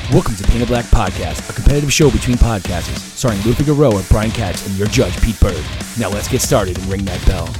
Welcome to Painted Black Podcast, a competitive show between podcasters, starring Lou Figueroa, Brian Katz, and your judge, Pete Bird. Now let's get started and ring that bell.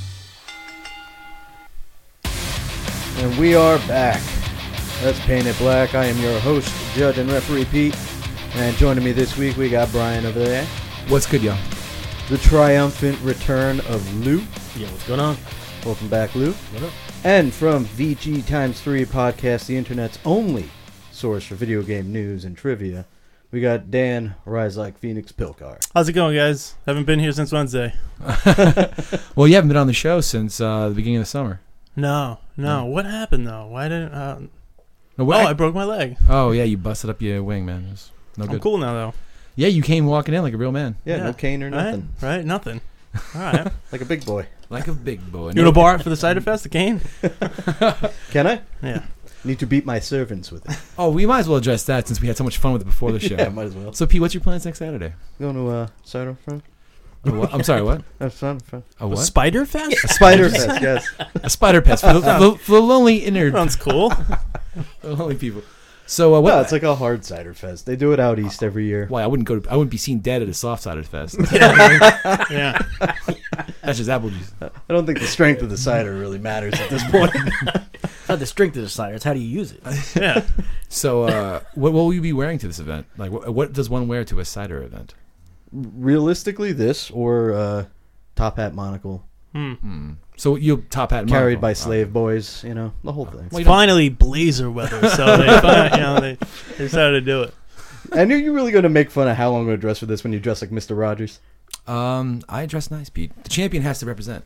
And we are back. That's Painted Black. I am your host, judge, and referee Pete. And joining me this week, we got Brian over there. What's good, y'all? The triumphant return of Lou. Yeah, what's going on? Welcome back, Lou. What up? And from VG Times 3 Podcast, the internet's only source for video game news and trivia, we got Dan Rise Like Phoenix Pilkar. How's it going, guys? Haven't been here since Wednesday. Well, you haven't been on the show since the beginning of the summer. No. What happened though? Why didn't? No, what? I broke my leg. Oh, yeah, you busted up your wing, man. It was no good. I'm cool now though. Yeah, you came walking in like a real man. Yeah, no cane or nothing. Right? Nothing. All right. Like a big boy. Like a big boy. You want to borrow it for the cider fest? The cane? Can I? Yeah. Need to beat my servants with it. Oh, we might as well address that since we had so much fun with it before the show. Yeah, might as well. So, Pete, what's your plans next Saturday? Going to Cider Front? What? I'm sorry, what? Cider Front. A what? Spider fest? Spider Fest, yes. A spider pest for the lonely inner Sounds cool. lonely people. So, what? No, it's like a hard cider fest. They do it out east every year. Why I wouldn't be seen dead at a soft cider fest. Yeah. That's just apple juice. I don't think the strength of the cider really matters at this point. It's not the strength of the cider, it's how do you use it. Yeah. So, what will you be wearing to this event? Like, what does one wear to a cider event? Realistically, this or top hat monocle So you top hat and carried monocle. by slave boys, you know, the whole thing. Well, you don't- Finally, blazer weather. So they decided to do it. And are you really going to make fun of how I'm going to dress for this when you dress like Mr. Rogers? I dress nice, Pete. The champion has to represent.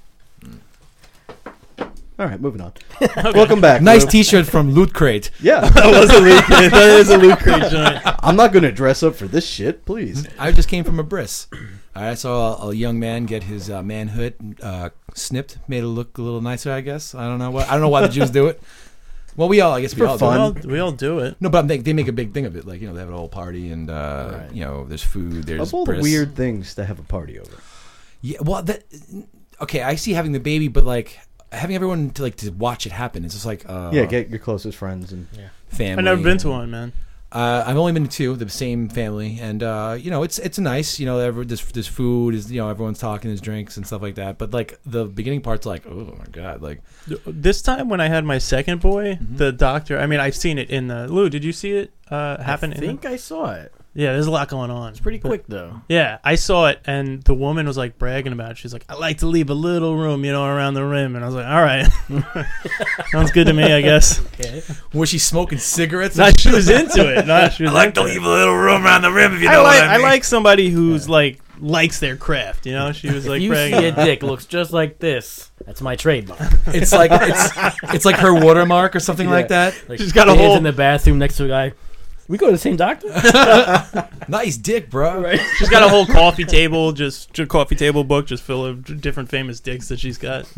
All right, moving on. Welcome back. Nice Lou. T-shirt from Loot Crate. Yeah, That is a Loot Crate joint. I'm not going to dress up for this shit, please. I just came from a bris. I saw a young man get his manhood snipped, made it look a little nicer. I guess I don't know why the Jews do it. Well, we all do fun. it. We all do it. No, but they make a big thing of it. Like, they have a whole party and there's food. There's Of all the bris. weird things to have a party over. Yeah, well, okay, I see having the baby, but like having everyone to watch it happen. It's just like Get your closest friends and family. I've never been to one, man. I've only been to two, the same family, and it's nice. There's food, everyone's talking, there's drinks and stuff like that. But like the beginning part's like, oh my god, like This time when I had my second boy, the doctor. I mean, I've seen it in the Lou. Did you see it happen? I think I saw it. Yeah, there's a lot going on. It's pretty quick though. Yeah, I saw it, and the woman was like bragging about it. She's like, "I like to leave a little room, around the rim." And I was like, "All right, sounds good to me, I guess." Okay. was she smoking cigarettes? No, she was into it. No, she was I like to into leave it. a little room around the rim if you I know like, what I I mean. like somebody who's like likes their craft. She was like If you bragging. see a dick looks just like this, that's my trademark. It's like it's like her watermark or something like that. Like, She's got a stands whole- in the bathroom next to a guy. We go to the same doctor? Nice dick, bro. Right. She's got a whole coffee table, coffee table book, just full of different famous dicks that she's got.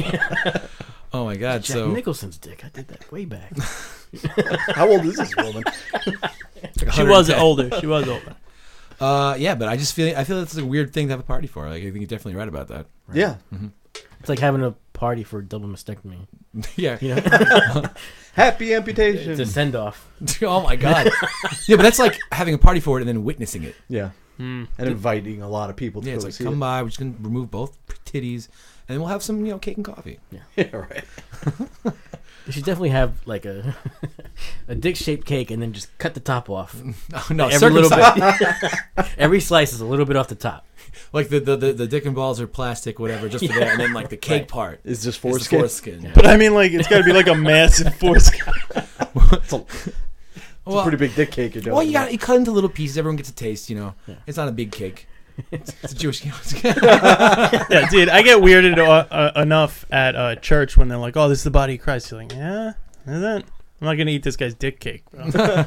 Oh my god. Jack So Nicholson's dick. I did that way back. how old is this woman? She was older. She was older. yeah, but I feel it's a weird thing to have a party for. Like, I think you're definitely right about that. Yeah. It's like having a party for a double mastectomy. Yeah. You know? Happy amputation. It's a send-off. Oh my god. Yeah, but that's like having a party for it and then witnessing it. Yeah. And inviting a lot of people to Yeah, it's go like see come it. by. We're just gonna remove both titties, and then we'll have some cake and coffee. Yeah, right. You should definitely have like a dick-shaped cake and then just cut the top off. Oh, no, Every little circumcised. bit. Every slice is a little bit off the top. Like the dick and balls are plastic, whatever, just for that, and then like the cake Right. part Is just is the foreskin? foreskin. Yeah. But I mean, like, it's got to be like a massive foreskin. It's a pretty big dick cake you're doing. Well, you cut into little pieces. Everyone gets a taste. Yeah. It's not a big cake. It's a Jewish. Yeah, dude, I get weirded enough at church when they're like, "Oh, this is the body of Christ." You're like, "Yeah, is it?" I'm not gonna eat this guy's dick cake, bro.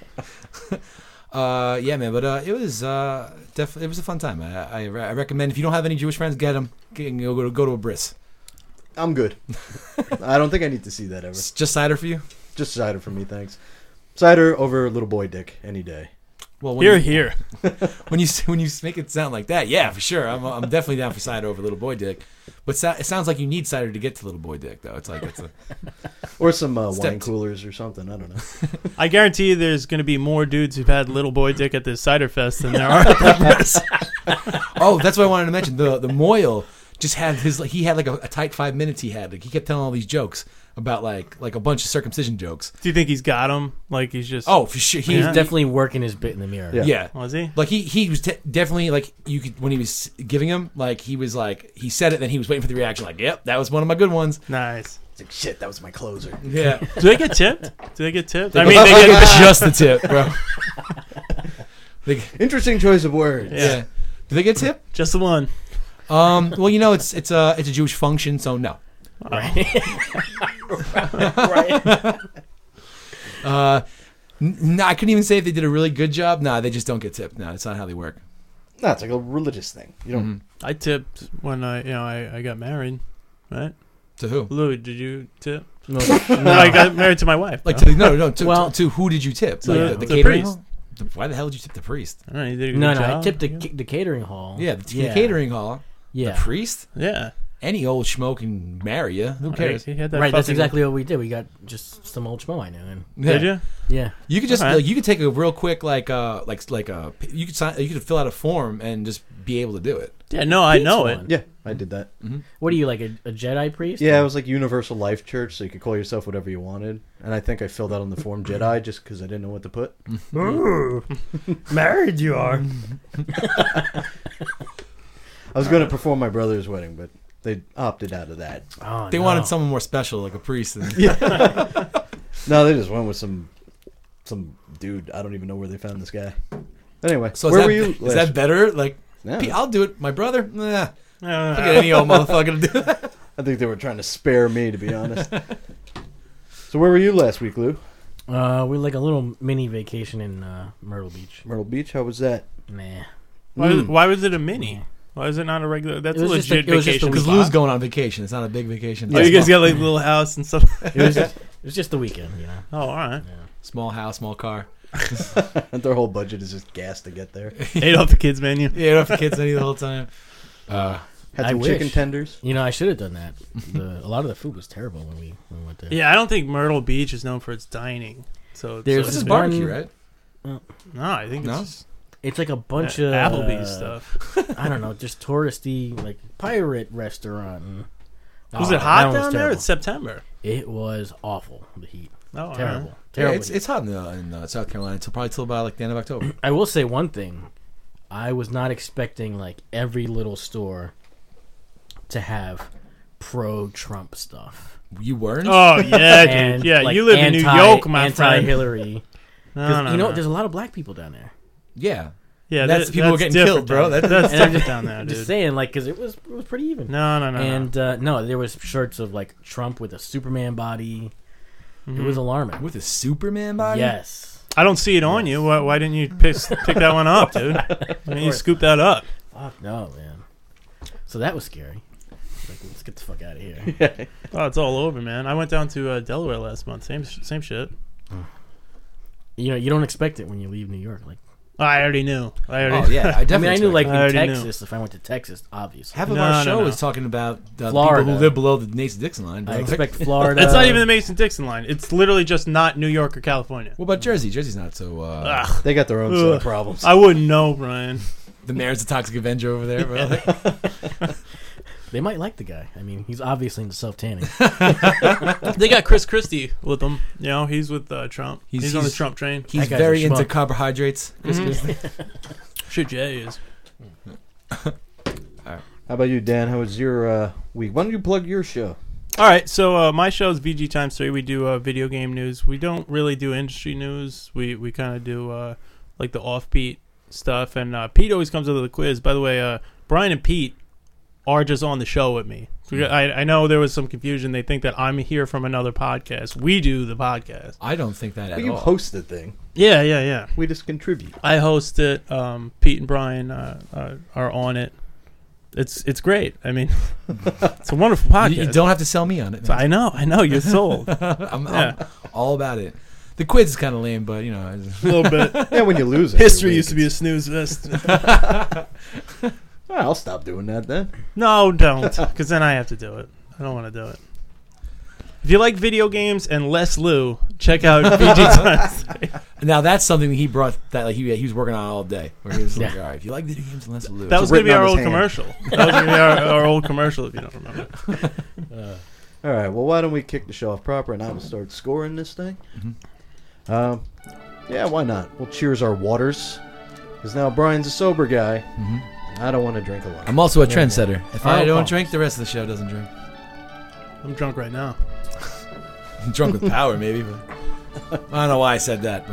Yeah, man. But it was definitely it was a fun time. I recommend if you don't have any Jewish friends, get them. Go to a bris. I'm good. I don't think I need to see that ever. It's just cider for you. Just cider for me, thanks. Cider over little boy dick any day. Well, Here. when you make it sound like that, yeah, for sure. I'm definitely down for cider over little boy dick. But it sounds like you need cider to get to little boy dick, though. It's like it's a Or some Step wine coolers or something. I don't know. I guarantee you there's going to be more dudes who've had little boy dick at this cider fest than there are at Peppers. Oh, that's what I wanted to mention. The Moyle just had he had like a tight 5 minutes. He kept telling all these jokes about like a bunch of circumcision jokes. Do you think he's got him? Like he's just... Oh, for sure. He's definitely working his bit in the mirror. Yeah. Was he? Like he was definitely like you could when he was giving him like he was like he said it then he was waiting for the reaction like yep that was one of my good ones. Nice. It's like, shit, that was my closer. Yeah. Do they get tipped? I mean, They they get get... just the tip, bro. Interesting choice of words. Yeah. Do they get tip? Just the one. Well, you know it's a Jewish function, so no. Right. No, I couldn't even say if they did a really good job. No, they just don't get tipped. No, that's not how they work. No, it's like a religious thing. You don't. I tipped when I got married, right? To who? Louis, did you tip? No, No, I got married to my wife. Like bro. to who did you tip? To Like the catering priest. hall? Why the hell did you tip the priest? I don't know, he did a good no, job. I tipped the catering hall. Yeah, the catering hall. Yeah. The priest? Yeah. Any old schmo can marry you. Who cares? He had that Right, that's fucking- exactly what we did. We got just some old schmo I knew. And Did you? yeah. You could just All right. you could take a real quick you could sign you could fill out a form and just be able to do it. Yeah, no, I know Pizza it. one. Yeah, I did that. What are you, like a Jedi priest? Yeah, it was like Universal Life Church, so you could call yourself whatever you wanted. And I think I filled out on the form Jedi just because I didn't know what to put. Married you are. I was going to perform my brother's wedding, but they opted out of that. Oh, They no. wanted someone more special, like a priest. And, No, they just went with some dude. I don't even know where they found this guy. Anyway, So where is were that, you? is that better? Like, Yeah. Pete, I'll do it. My brother, nah. I don't Look know. at any old motherfucker to do that. I think they were trying to spare me, to be honest. So where were you last week, Lou? We like a little mini vacation in Myrtle Beach. Myrtle Beach. How was that? Nah. Why was it a mini? Why is it not a regular? That's It a was just legit a- it was just a vacation. week. Because Lou's going on vacation. It's not a big vacation. Oh, you guys got like a little house and stuff. It was just the weekend, you know. Oh, all right. Small house, small car. Their whole budget is just gas to get there. Ate off the kids menu. Yeah, you don't have kids any the whole time. Had I some wish. chicken tenders. You know, I should have done that. A lot of the food was terrible when we went there. Yeah, I don't think Myrtle Beach is known for its dining. So There's This is one- barbecue, right? no, I think No? it's It's like a bunch of Applebee's stuff. I don't know, just touristy, like pirate restaurant. And, Was Oh, it hot that one was down there? terrible. It's September. It was awful. The heat, Oh, all right. terrible, Yeah, terrible. it's hot in South Carolina. Till probably till about like the end of October. I will say one thing: I was not expecting like every little store to have pro-Trump stuff. You weren't? Oh yeah, dude. And, Yeah, like, you live in New York, my friend. Anti-Hillary. No, You know, there's a lot of black people down there. Yeah. yeah, that's people that's getting different killed, bro. down there. That's That's And I'm different just- down there, I'm dude. just saying, like, because it was pretty even. No. And no, there was shirts of like Trump with a Superman body. It was alarming. with a Superman body? Yes. I don't see it on you. Why didn't you pick that one up, dude? Why didn't you scoop that up? Fuck no, man. So that was scary. Like, let's get the fuck out of here. Oh, it's all over, man. I went down to Delaware last month. Same shit. You know, you don't expect it when you leave New York. Like, I already knew. Oh, yeah. I I definitely mean, I knew like I in already knew. Texas, if I went to Texas, obviously. half of No, our no, show no. is talking about the people Florida. who live below the Mason-Dixon line. I bro. expect Florida. It's not even the Mason-Dixon line. It's literally just not New York or California. What about Jersey? Jersey's not so. Ugh. They got their own set of Ugh. problems. I wouldn't know, Brian. The mayor's a toxic Avenger over there, bro. They might like the guy. I mean, he's obviously into self-tanning. They got Chris Christie with them. You know, he's with Trump. He's on the he's- Trump train. He's That guy's very a into schmuck. carbohydrates. Chris Christie. Shit, Jay is. How about you, Dan? How was your week? Why don't you plug your show? All right, so my show is VG Times 3. We do video game news. We don't really do industry news. We kind of do like the offbeat stuff. And Pete always comes with the quiz. By the way, Brian and Pete are just on the show with me. I know there was some confusion. They think that I'm here from another podcast. We do the podcast. I don't think that at You all. host the thing. Yeah. We just contribute. I host it. Pete and Brian are on it. It's great. I mean, it's a wonderful podcast. You don't have to sell me on it. Man. I know. You're sold. I'm Yeah. all about it. The quiz is kind of lame, but A little bit. Yeah, when you lose it. History used to be a snooze fest. I'll stop doing that then. No, don't, because then I have to do it. I don't want to do it. If you like video games and Les Lou, check out VG Times. now that's something he brought that like he was working on all day. Where he was like, Yeah. all right, if you like video games, let's lose. That was going to be written on our his old hand. commercial. That was going to be our old commercial, if you don't remember. All right, well, why don't we kick the show off proper and I will start scoring this thing? Yeah, why not? We'll cheers our waters. Because now Brian's a sober guy. I don't want to drink a lot. I'm also a trendsetter. If I Oh, don't oh. drink, the rest of the show doesn't drink. I'm drunk right now. I'm drunk with power, maybe. But I don't know why I said that.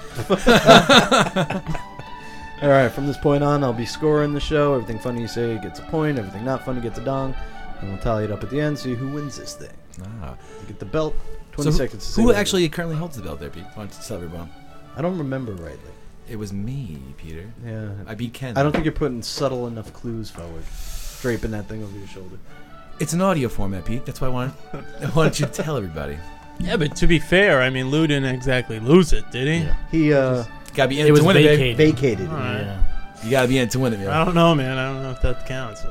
But. All right, from this point on, I'll be scoring the show. Everything funny you say gets a point. Everything not funny gets a dong. And we'll tally it up at the end, see who wins this thing. Ah. You get the belt. 20 So seconds to say who what it actually currently holds the belt there, Pete? Why don't you tell everyone? is. I don't remember rightly. It was me, Peter. Yeah. I beat Ken. I don't think you're putting subtle enough clues forward. Draping that thing over your shoulder. It's an audio format, Pete. That's why I wanted you to tell everybody. Yeah, but to be fair, I mean, Lou didn't exactly lose it, did he? Yeah. He Gotta be in It it was to win it, baby. vacated. vacated. All right. Yeah. You gotta be in it to win it, I man. don't know, man. I don't know if that counts.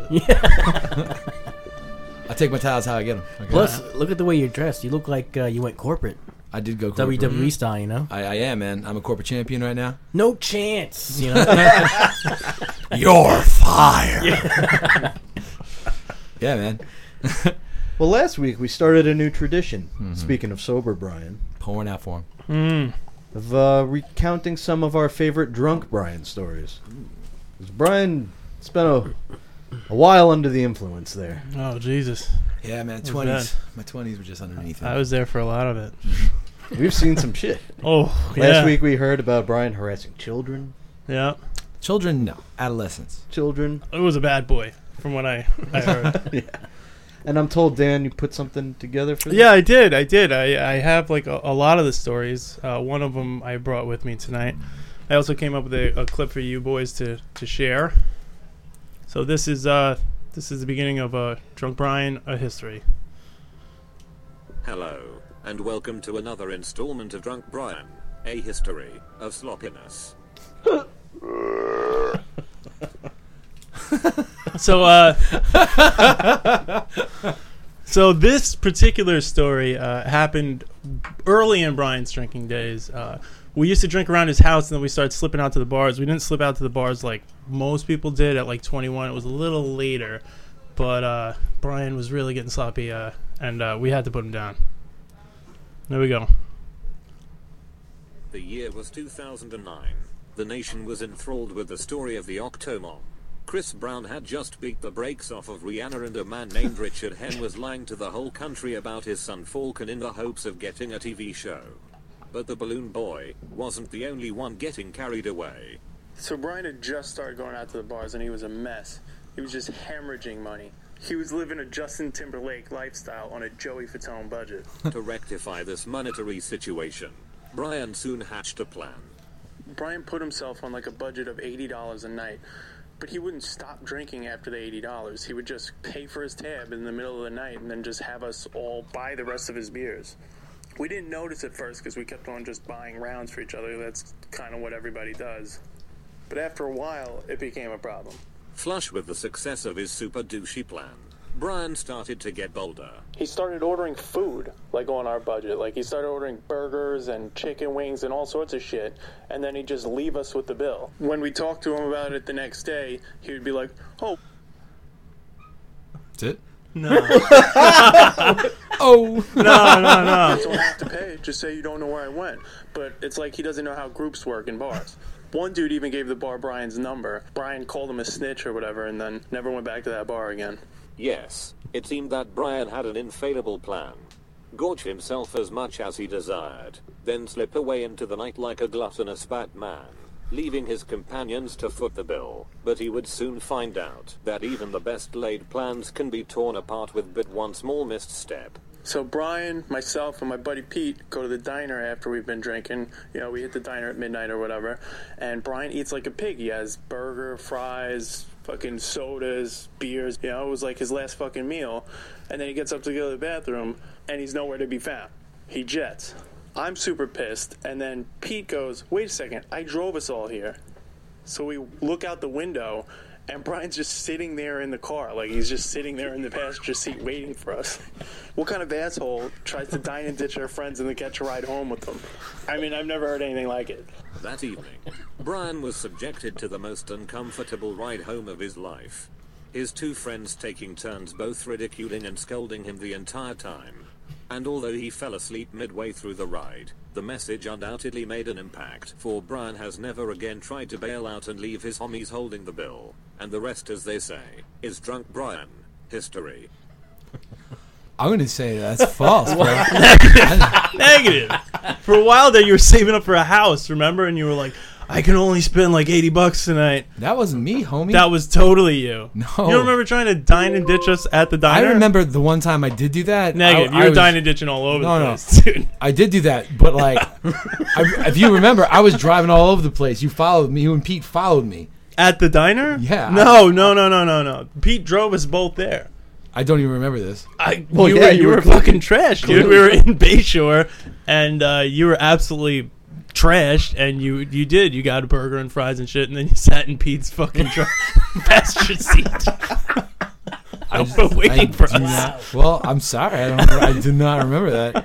I take my towels how I get them. Okay? Plus, look at the way you're dressed. You look like you went corporate. I did go corporate. WWE style, you know? I am, man. I'm a corporate champion right now. No chance, you know? You're fired. Yeah, man. Well, last week we started a new tradition. Speaking of sober, Brian, Pouring out for him. of recounting some of our favorite drunk Brian stories. 'Cause Brian spent a while under the influence there. Oh, Jesus. Yeah, man. was 20s. My 20s were just underneath it. I was there for a lot of it. We've seen some shit. Oh, yeah. Last week we heard about Brian harassing children. Yeah. Children, no. Adolescents. Children. It was a bad boy, from what I heard. And I'm told, Dan, you put something together for this? Yeah, I did. I have like a lot of the stories. One of them I brought with me tonight. I also came up with a clip for you boys to share. So this is the beginning of Drunk Brian, a history. Hello, and welcome to another installment of Drunk Brian, a history of sloppiness. So this particular story happened early in Brian's drinking days. We used to drink around his house, and then we started slipping out to the bars. We didn't slip out to the bars like most people did at like 21. It was a little later, but Brian was really getting sloppy, and we had to put him down. There we go. The year was 2009. The nation was enthralled with the story of the Octomom. Chris Brown had just beat the brakes off of Rihanna, and a man named Richard Henn was lying to the whole country about his son Falcon in the hopes of getting a TV show. But the balloon boy wasn't the only one getting carried away. So Brian had just started going out to the bars and he was a mess. He was just hemorrhaging money. He was living a Justin Timberlake lifestyle on a Joey Fatone budget. To rectify this monetary situation, Brian soon hatched a plan. Brian put himself on like a budget of $80 a night, but he wouldn't stop drinking after the $80. He would just pay for his tab in the middle of the night and then just have us all buy the rest of his beers. We didn't notice at first because we kept on just buying rounds for each other. That's kind of what everybody does. But after a while, it became a problem. Flush with the success of his super douchey plan, Brian started to get bolder. He started ordering food, like on our budget. Like he started ordering burgers and chicken wings and all sorts of shit, and then he'd just leave us with the bill. When we talked to him about it the next day, he would be like, "Oh, That's it? No, Oh. no. you don't have to pay. Just say you don't know where I went." But it's like he doesn't know how groups work in bars. One dude even gave the bar Brian's number. Brian called him a snitch or whatever, and then never went back to that bar again. Yes, it seemed that Brian had an infallible plan. Gorge himself as much as he desired, then slip away into the night like a gluttonous fat man, leaving his companions to foot the bill. But he would soon find out that even the best laid plans can be torn apart with but one small misstep. So Brian, myself, and my buddy Pete go to the diner after we've been drinking. You know, we hit the diner at midnight or whatever. And Brian eats like a pig. He has burger, fries, fucking sodas, beers. You know, it was like his last fucking meal. And then he gets up to go to the bathroom, and he's nowhere to be found. He jets. I'm super pissed, and then Pete goes, "Wait a second, I drove us all here." So we look out the window, and Brian's just sitting there in the car. Like, he's just sitting there in the passenger seat waiting for us. What kind of asshole tries to dine and ditch their friends and then catch a ride home with them? I mean, I've never heard anything like it. That evening, Brian was subjected to the most uncomfortable ride home of his life. His two friends taking turns both ridiculing and scolding him the entire time. And although he fell asleep midway through the ride, the message undoubtedly made an impact, for Brian has never again tried to bail out and leave his homies holding the bill. And the rest, as they say, is Drunk Brian history. I'm going to say that's false, bro. Negative. For a while there, you were saving up for a house, remember? And you were like, I can only spend like $80 tonight. That wasn't me, homie. That was totally you. No. You don't remember trying to dine and ditch us at the diner? I remember the one time I did do that. Negative. I You were was- dine and ditching all over No, the no. place, dude. I did do that, but like, if you remember, I was driving all over the place. You followed me. You and Pete followed me. At the diner? Yeah. No. Pete drove us both there. I don't even remember this. Well, you yeah, were, you you were were clearly- fucking trash, dude. We were in Bayshore, and you were absolutely trashed, and you got a burger and fries and shit, and then you sat in Pete's fucking passenger seat. I've been waiting for us. Well, I'm sorry. I do not remember that.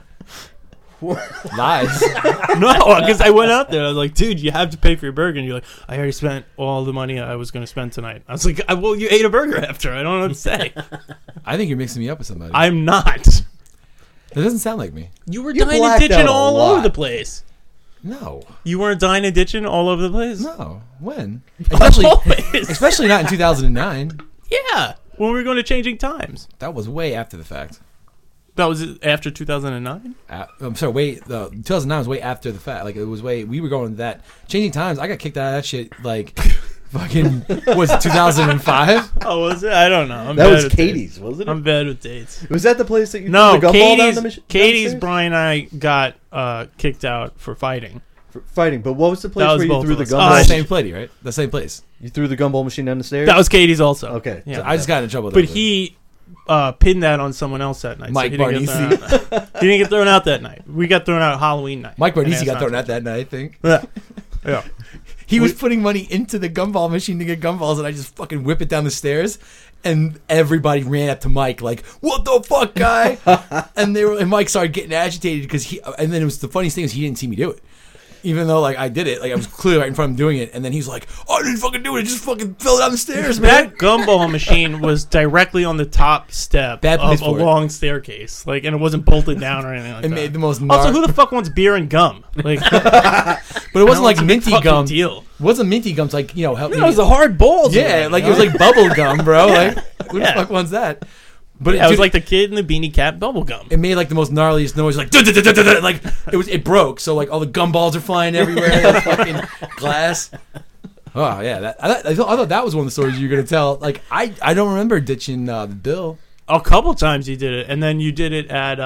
Lies. No, because I went out there. I was like, dude, you have to pay for your burger. And you're like, I already spent all the money I was going to spend tonight. I was like, well, you ate a burger after. I don't know what to say. I think you're mixing me up with somebody. I'm not. That doesn't sound like me. You were You dining and blacked ditching out a all lot. over the place. No. You weren't dining and ditching all over the place? No. When? Especially, Always. especially not in 2009. Yeah. When we were going to Changing Times. That was way after the fact. That was after 2009? I'm sorry, 2009 was way after the fact. Like, it was we were going to that. Changing Times, I got kicked out of that shit, like, fucking, was it 2005? Oh, was it? I don't know. I'm That bad was with Katie's, dates. wasn't it? I'm bad with dates. Was that the place that you No, threw the gumball down the machine? Katie's, Brian and I got kicked out for fighting. Fighting, but what was the place That was where you both threw of the us. gumball? The same place, right? The same place. You threw the gumball machine down the stairs? That was Katie's also. Okay. Yeah. So I just got in trouble with But that. he pinned that on someone else that night. Mike he didn't get Barnesi. thrown out. He didn't get thrown out that night. We got thrown out Halloween night. Mike And Barnesi asked got not thrown to. out that night, I think. Yeah. Yeah. He was putting money into the gumball machine to get gumballs, and I just fucking whip it down the stairs, and everybody ran up to Mike like, "What the fuck, guy?" and Mike started getting agitated because and then it was the funniest thing is he didn't see me do it, even though like I did it, like I was clearly right in front of him doing it, and then he's like, "Oh, I didn't fucking do it, I just fucking fell down the stairs, man." That gumball machine was directly on the top step Bad place of a for it. long staircase, like, and it wasn't bolted down or anything like It that. made the most. Also, who the fuck wants beer and gum? Like, But it wasn't like minty gum. Deal. It wasn't minty gum. It's like help No, me. it was the hard balls. Yeah, man, like you it was know? like bubble gum, bro. Like who Yeah. the fuck wants that? But Yeah, it was dude, like the kid in the beanie cap bubble gum. it made like the most gnarliest noise, like like it broke. So like all the gumballs are flying everywhere, the fucking glass. Oh yeah, I thought that was one of the stories you were gonna tell. Like I don't remember ditching the bill. A couple times you did it, and then you did it at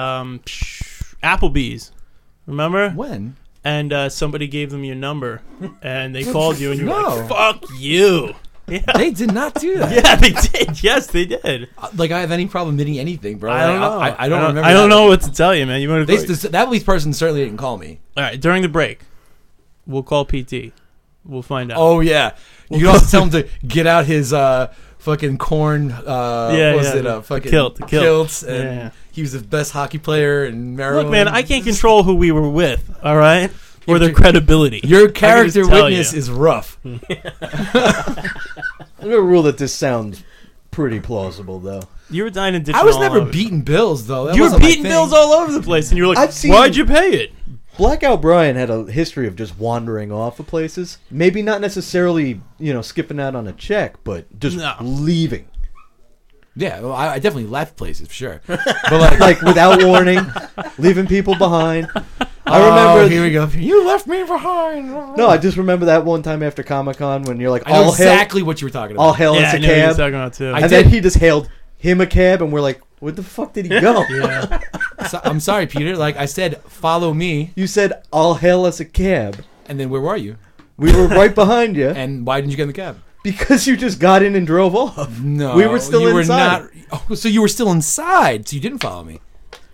Applebee's. Remember? When? And somebody gave them your number, and they called you, and you were No. like, "Fuck you." Yeah. They did not do that. Yeah, they did. Yes, they did. Like I have any problem admitting anything, bro. I don't Like, know. I don't remember. I don't that. know what to tell you, man. You want to? That police person certainly didn't call me. All right, during the break, we'll call PT. We'll find out. Oh yeah, you can also tell him to get out his fucking corn. Fucking kilt. kilts, and Yeah. he was the best hockey player in Maryland. Look, man, I can't control who we were with. All right, or their but credibility. Your I can character just tell witness you. is rough. I'm going to rule that this sounds pretty plausible, though. You were dying to ditch. I was all never over. beating bills though. That You were wasn't my beating thing. bills all over the place, and you were like, I've seen- "Why'd you pay it?" Blackout Brian had a history of just wandering off of places. Maybe not necessarily, skipping out on a check, but just No. leaving. Yeah, well, I definitely left places for sure. But like, Like, without warning, leaving people behind. I oh, remember... here we go. You left me behind. No, I just remember that one time after Comic-Con when you're like, I know exactly what you were talking all about. hell Yeah, is I a know what you're cab. talking about too. I And did. then he just hailed him a cab, and we're like, where the fuck did he go? yeah. So, I'm sorry, Peter. Like I said, follow me. You said, all hell is a cab. And then where were you? We were right behind you And why didn't you get in the cab? because you just got in and drove off. No, We were still you inside. Were not, so you were still inside. So you didn't follow me.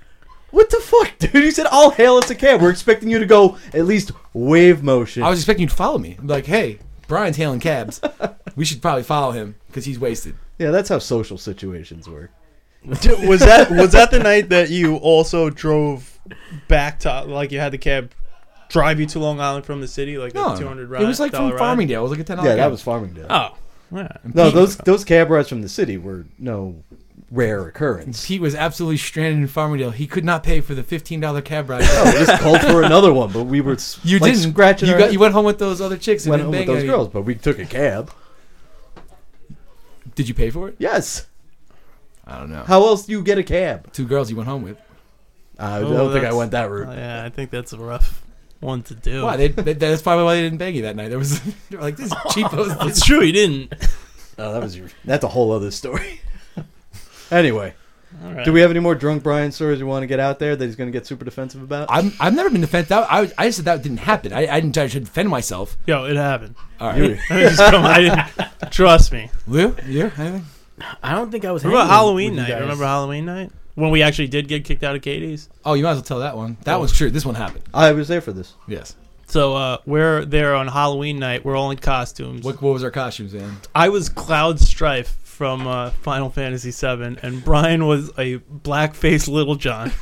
What the fuck, dude? You said, "I'll hail us a cab." We're expecting you to go at least wave motion. I was expecting you to follow me. Like, hey, Brian's hailing cabs. We should probably follow him because he's wasted. Yeah, that's how social situations work. Was that the night that you also drove back to, like, you had the cab drive you to Long Island from the city, like No, a $200 ride? it was like from ride? Farmingdale. It was like a $10 Yeah, cab. that was Farmingdale. Oh, yeah. No, those cab rides from the city were no rare occurrence. Pete was absolutely stranded in Farmingdale. He could not pay for the $15 cab ride. We just called for another one, but we were You like, didn't. scratching You our got. heads. You went home with those other chicks. And Went didn't home with bang those any. girls, but we took a cab. Did you pay for it? Yes. I don't know. How else do you get a cab? 2 girls you went home with. I Oh, don't think I that's- went that route. Yeah, I think that's a rough one to do. Why? That's probably why they didn't bang you that night. There was. They were like, this is cheapos. It's true, he didn't. Oh, that's a whole other story. Anyway, All right. do we have any more drunk Brian stories you want to get out there that he's going to get super defensive about? I've never been defended. I just said that didn't happen. I didn't try to defend myself. Yo, it happened. All right. I didn't. Trust me. Lou, you? Anything? I don't think I was. Remember hanging Halloween with you night? guys. Remember Halloween night? When we actually did get kicked out of Katie's? Oh, you might as well tell that one. That one's true. This one happened. I was there for this. Yes. So we're there on Halloween night. We're all in costumes. What was our costumes, man? I was Cloud Strife from Final Fantasy VII, and Brian was a black-faced Little John.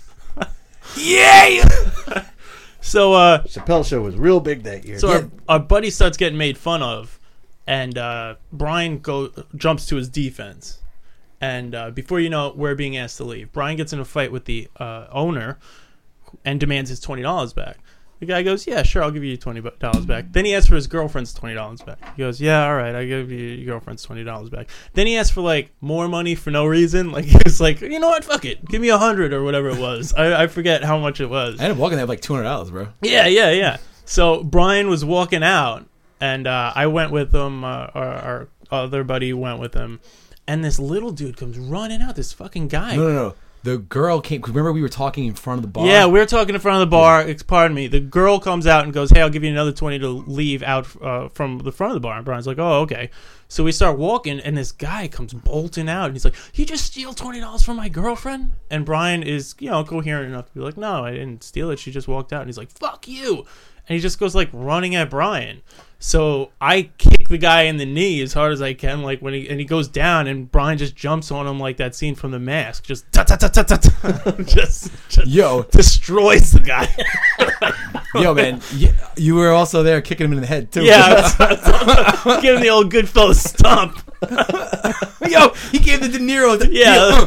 Yeah. So Chappelle Show was real big that year. So our buddy starts getting made fun of, and Brian jumps to his defense. And before you know it, we're being asked to leave. Brian gets in a fight with the owner and demands his $20 back. The guy goes, yeah, sure, I'll give you your $20 back. Then he asks for his girlfriend's $20 back. He goes, yeah, all right, I'll give you your girlfriend's $20 back. Then he asks for, like, more money for no reason. Like, he was like, you know what, fuck it. Give me $100 or whatever it was. I forget how much it was. I ended up walking there with like $200, bro. Yeah. So Brian was walking out, and I went with him. Our other buddy went with him. And this little dude comes running out, this fucking guy. No. The girl came, because remember we were talking in front of the bar? Yeah, we were talking in front of the bar. Pardon me. The girl comes out and goes, hey, I'll give you another 20 to leave out from the front of the bar. And Brian's like, oh, okay. So we start walking, and this guy comes bolting out. And he's like, you just steal $20 from my girlfriend? And Brian is, coherent enough to be like, no, I didn't steal it. She just walked out. And he's like, fuck you. And he just goes, like, running at Brian. So I kick the guy in the knee as hard as I can, like when he goes down, and Brian just jumps on him like that scene from The Mask, just just Yo, destroys the guy. yo, man, you were also there kicking him in the head too. Yeah, give him the old Goodfellas stomp. Yo, he gave the De Niro. Yeah,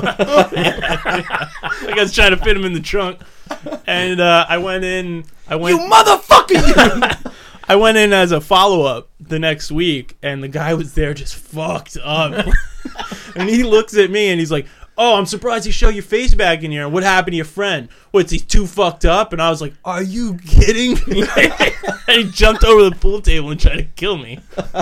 I was trying to fit him in the trunk, and I went in. You motherfucker! I went in as a follow-up the next week, and the guy was there just fucked up. And he looks at me, and he's like, oh, I'm surprised you show your face back in here. What happened to your friend? What's he too fucked up? And I was like, are you kidding me? And he jumped over the pool table and tried to kill me.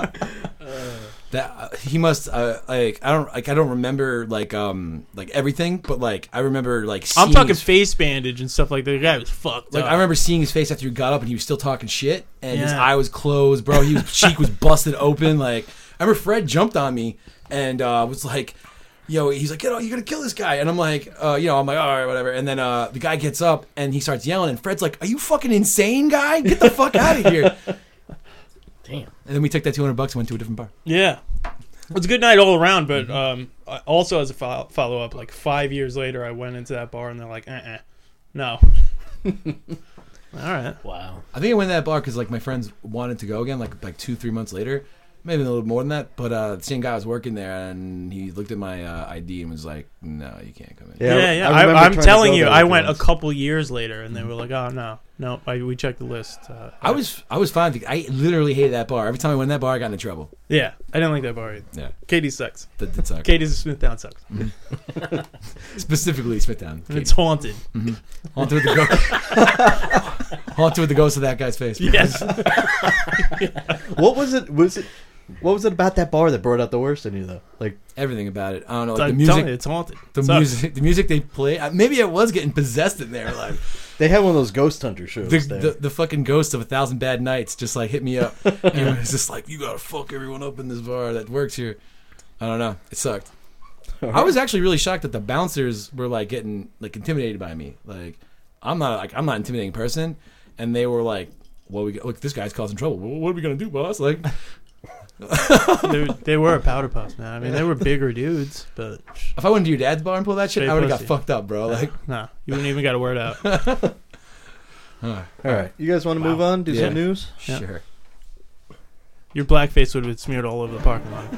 That he must I don't remember like everything, but like I remember like I'm seeing talking his, face bandage and stuff like that. The guy was fucked like up. I remember seeing his face after you got up and he was still talking shit and his Yeah. eye was closed, bro. His cheek was busted open. Like I remember Fred jumped on me and was like, yo, he's like, you're gonna kill this guy, and I'm like, I'm like, all right, whatever. And then the guy gets up and he starts yelling, and Fred's like, are you fucking insane, guy? Get the fuck out of here. Damn. And then we took that $200 and went to a different bar. Yeah. It was a good night all around, but also as a follow-up, like 5 years later, I went into that bar, and they're like, no. All right. Wow. I think I went to that bar because like my friends wanted to go again, like 2-3 months later, maybe a little more than that. But the same guy was working there, and he looked at my ID and was like, "No, you can't come in." Yeah, Yeah. I remember I'm trying to telling go you, there I with went you a once. couple years later, and they were like, oh, no, we checked the list. I was fine. I literally hated that bar. Every time I went to that bar, I got into trouble. Yeah, I didn't like that bar either. Yeah, Katie sucks. that sucked. Katie's Smithtown sucks. Specifically, Smithtown. And it's haunted. Haunted with the ghost. Haunted with the ghost of that guy's face. Yes. What was it? What was it about that bar that brought out the worst in you, though? Like, Everything about it. I don't know. Like I'm the telling music. you, it's haunted. The It sucks. music. The music they play. Maybe I was getting possessed in there. Like they had one of those ghost hunter shows there. the fucking ghost of 1,000 Bad Nights just like hit me up, and it was just like, you gotta fuck everyone up in this bar that works here. I don't know. It sucked. I was actually really shocked that the bouncers were like getting like intimidated by me. Like I'm not an intimidating person, and they were like, "Well, look, this guy's causing trouble. What are we gonna do, boss?" Like, They were powder puffs, man. I mean, they were bigger dudes, but if I went to your dad's bar and pulled that shit, Straight I would have got pussy. fucked up, bro. Like, nah, you wouldn't even got a word out. All right, you guys want to move on? Do Yeah. some news? Yeah. sure. Your blackface would have been smeared all over the parking lot.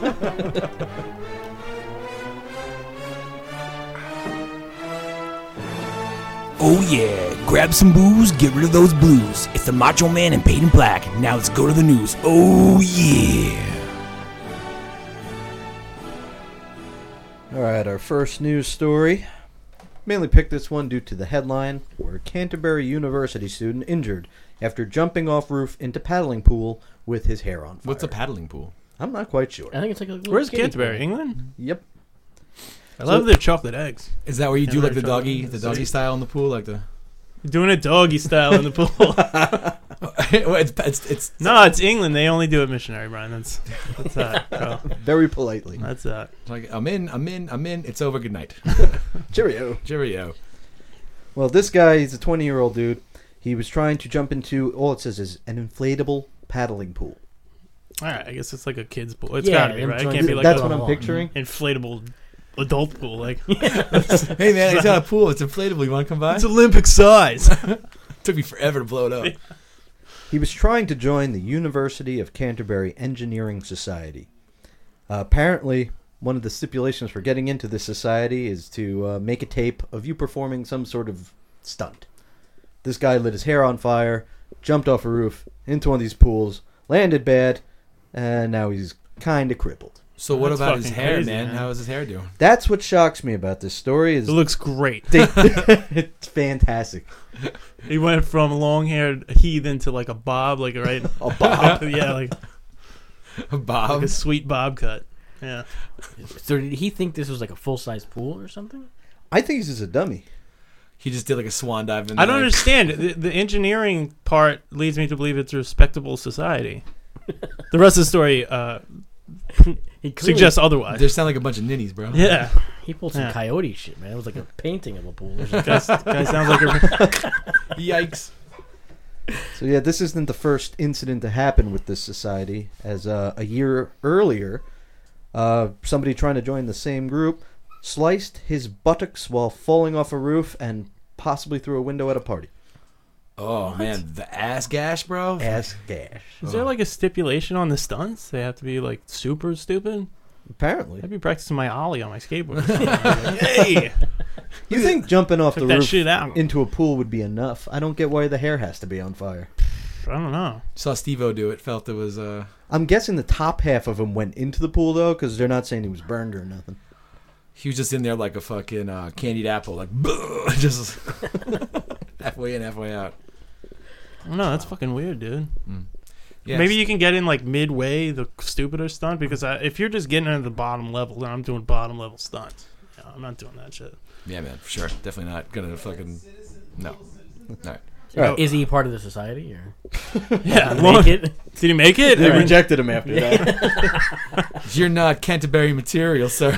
Oh yeah, grab some booze, get rid of those blues. It's the Macho Man and Paid in Black. Now let's go to the news. Oh yeah. All right, our first news story. Mainly picked this one due to the headline, where Canterbury University student injured after jumping off roof into paddling pool with his hair on fire. What's a paddling pool? I'm not quite sure. I think it's like a little Where's kiddie Canterbury, pool. England? Yep. I love their chocolate eggs. Is that where you do like the Canterbury doggy, chocolate. style in the pool, like the? Doing a doggy style in the pool. Well, it's No, it's England. They only do it missionary, Brian. That's that. Bro. Very politely. That's that. like I'm in. It's over. Good night. Cheerio. Cheerio. Well, this guy, he's a 20-year-old dude. He was trying to jump into, all it says is, an inflatable paddling pool. All right, I guess it's like a kid's pool. It's Yeah, gotta be them right. It joints- can't be like That's a what I'm picturing. inflatable adult pool. Like Hey man, it's not a pool. It's inflatable. You want to come by? Olympic size. Took me forever to blow it up. He was trying to join the University of Canterbury Engineering Society. Apparently, one of the stipulations for getting into this society is to make a tape of you performing some sort of stunt. This guy lit his hair on fire, jumped off a roof into one of these pools, landed bad, and now he's kind of crippled. So what That's about his fucking hair, crazy, man? man. How is his hair doing? That's what shocks me about this story. Is It looks great. it's fantastic. He went from long-haired heathen to like a bob, like right. A bob. Yeah, like Bob. a sweet bob cut. Yeah. So did he think this was like a full-size pool or something? I think he's just a dummy. He just did like a swan dive. In I don't there, like, understand. The engineering part leads me to believe it's a respectable society. The rest of the story He clearly- suggests otherwise. They sound like a bunch of ninnies, bro. Yeah. He pulled some Yeah. coyote shit, man. It was like a painting of a pool or something. Guy sounds like a. Yikes. So yeah, this isn't the first incident to happen with this society. As a year earlier, somebody trying to join the same group sliced his buttocks while falling off a roof and possibly through a window at a party. Oh man, the ass gash, bro. Ass gash. Is there like a stipulation on the stunts? They have to be like super stupid. Apparently. I'd be practicing my ollie on my skateboard. Hey, You think jumping off took the that roof shit out. into a pool would be enough? I don't get why the hair has to be on fire. I don't know. Saw Steve-O do it. Felt it was. I'm guessing the top half of him went into the pool, though, because they're not saying he was burned or nothing. He was just in there like a fucking candied apple, like just halfway in, halfway out. I don't know. That's fucking weird, dude. Yeah, Maybe you can get in like midway the stupider stunt because if you're just getting into the bottom level, then I'm doing bottom level stunts. Yeah, I'm not doing that shit. Yeah, man, for sure. Definitely not gonna fucking. No. All right. All right. Is he part of the society or Yeah, make it? Did he make it? They I mean, rejected him after that. You're not Canterbury material, sir.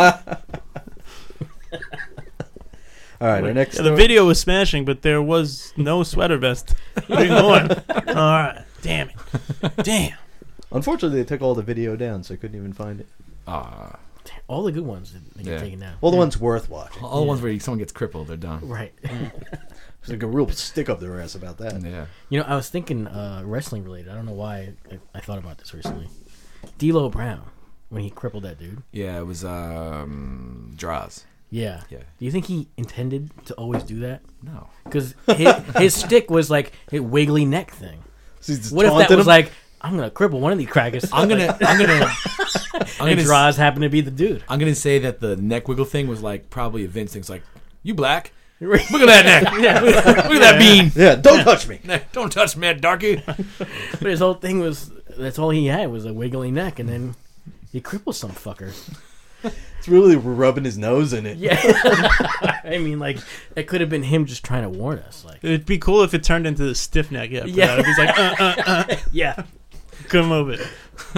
All right, our next yeah, the video was smashing, but there was no sweater vest. All right, damn it, damn. Unfortunately, they took all the video down, so I couldn't even find it. All the good ones that get Yeah. taken down. All the ones worth watching. All the ones where someone gets crippled, they're done. Right. There's like a real stick up their ass about that. Yeah. You know, I was thinking wrestling related. I don't know why I thought about this recently. D'Lo Brown, when he crippled that dude. Yeah, it was draws. Yeah. Yeah. Do you think he intended to always do that? No. Because his stick was like a wiggly neck thing. So he's just What if that taunting was him? like, I'm gonna cripple one of these crackers? I'm gonna and Draws happened to be the dude. I'm gonna say that the neck wiggle thing was like probably a Vince thing. It's like, you black? Look at that neck. Look at that bean. Yeah, don't touch me. Don't touch me, darky. But his whole thing was that's all he had was a wiggly neck, and then he crippled some fucker. It's really rubbing his nose in it. Yeah. I mean, like, it could have been him just trying to warn us. Like, It'd be cool if it turned into the stiff neck. Yeah, Yeah. if he's like, yeah. Couldn't move it.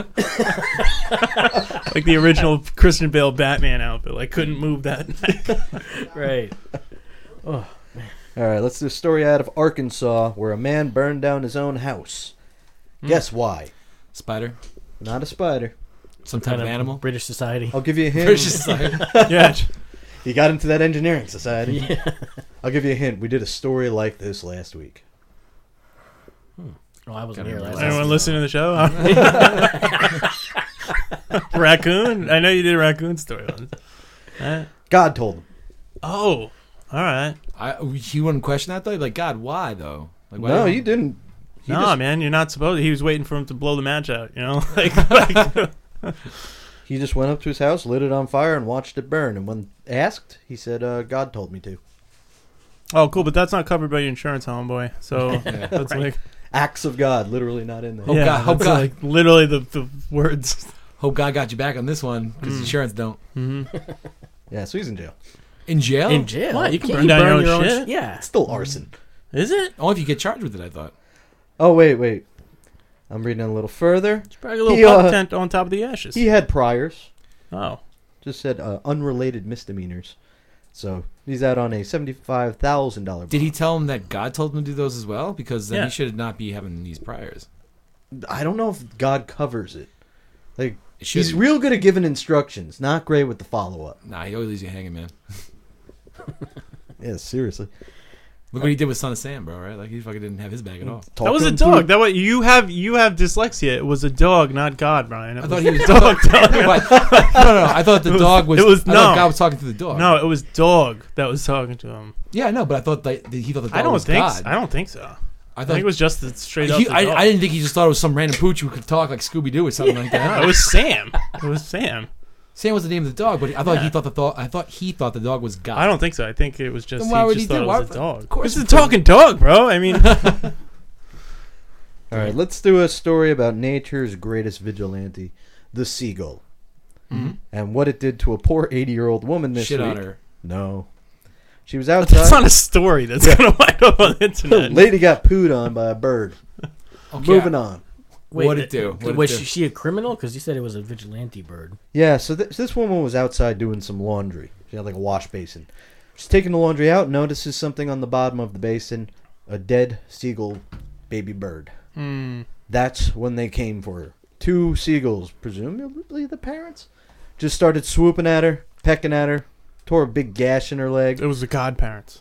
Like the original Christian Bale Batman outfit. Like, couldn't move that. Right. All right, let's do a story out of Arkansas where a man burned down his own house. Guess why? Spider. Not a spider. Some type of animal. British society. I'll give you a hint. British society. Yeah. He got into that engineering society. Yeah. I'll give you a hint. We did a story like this last week. Oh, I wasn't here Gotta last remember. Anyone listening to the show? Raccoon? I know you did a raccoon story once. God told him. Oh, all right. You wouldn't question that though. Like, God, why though? Like, why No, don't- he didn't. He No, just, man, you're not supposed to. He was waiting for him to blow the match out, you know? like he just went up to his house, lit it on fire, and watched it burn. And when asked, he said, God told me to. oh, cool, but that's not covered by your insurance, homeboy. So that's like, Acts of God, literally not in there. Oh, God, oh, that's God. like literally the words. Hope God got you back on this one because insurance don't. Yeah, so he's in jail. In jail? In jail. What? You can Can't burn down your own shit? Yeah. It's still arson. Is it? Only if you get charged with it, I thought. Oh, wait. I'm reading a little further. It's probably a little He, pop tent on top of the ashes. He had priors. Oh. Just said unrelated misdemeanors. So he's out on a $75,000 bond. Did he tell him that God told him to do those as well? Because then Yeah. he should not be having these priors. I don't know if God covers it. Like, It he's should. real good at giving instructions. Not great with the follow-up. Nah, he always leaves you hanging, man. Yeah, seriously. Look what he did with Son of Sam, bro, right? Like, he fucking didn't have his bag at all. That was a dog. That was you have dyslexia. It was a dog, not God, Brian. I thought he was dog. telling you. What? No. I thought the dog was. it was- I no. thought God was talking to the dog. No, it was dog that was talking to him. Yeah, no, but I thought that he thought the dog I don't was think. God. I don't think so. I I thought think it was just a straight up. I didn't think he just thought it was some random pooch who could talk like Scooby Doo or something like that. No, it was Sam. It was Sam. Sam was the name of the dog, but I thought Yeah. he thought the dog was God. I don't think so. I think it was just Then why he would just he thought do- it why- was a dog. of course It's a he talking dog, bro. I mean, All right, let's do a story about nature's greatest vigilante, the seagull. And what it did to a poor 80-year-old woman this Shit week. on her. No. She was that's outside. not a story. That's gonna wind up on the The internet. lady got pooed on by a bird. Okay. Moving on. What'd it do? What'd it Was do? she a criminal? Because you said it was a vigilante bird. Yeah, so this woman was outside doing some laundry. She had like a wash basin. She's taking the laundry out, notices something on the bottom of the basin, a dead seagull baby bird. That's when they came for her. 2 seagulls, presumably the parents, just started swooping at her, pecking at her, tore a big gash in her leg. It was the godparents.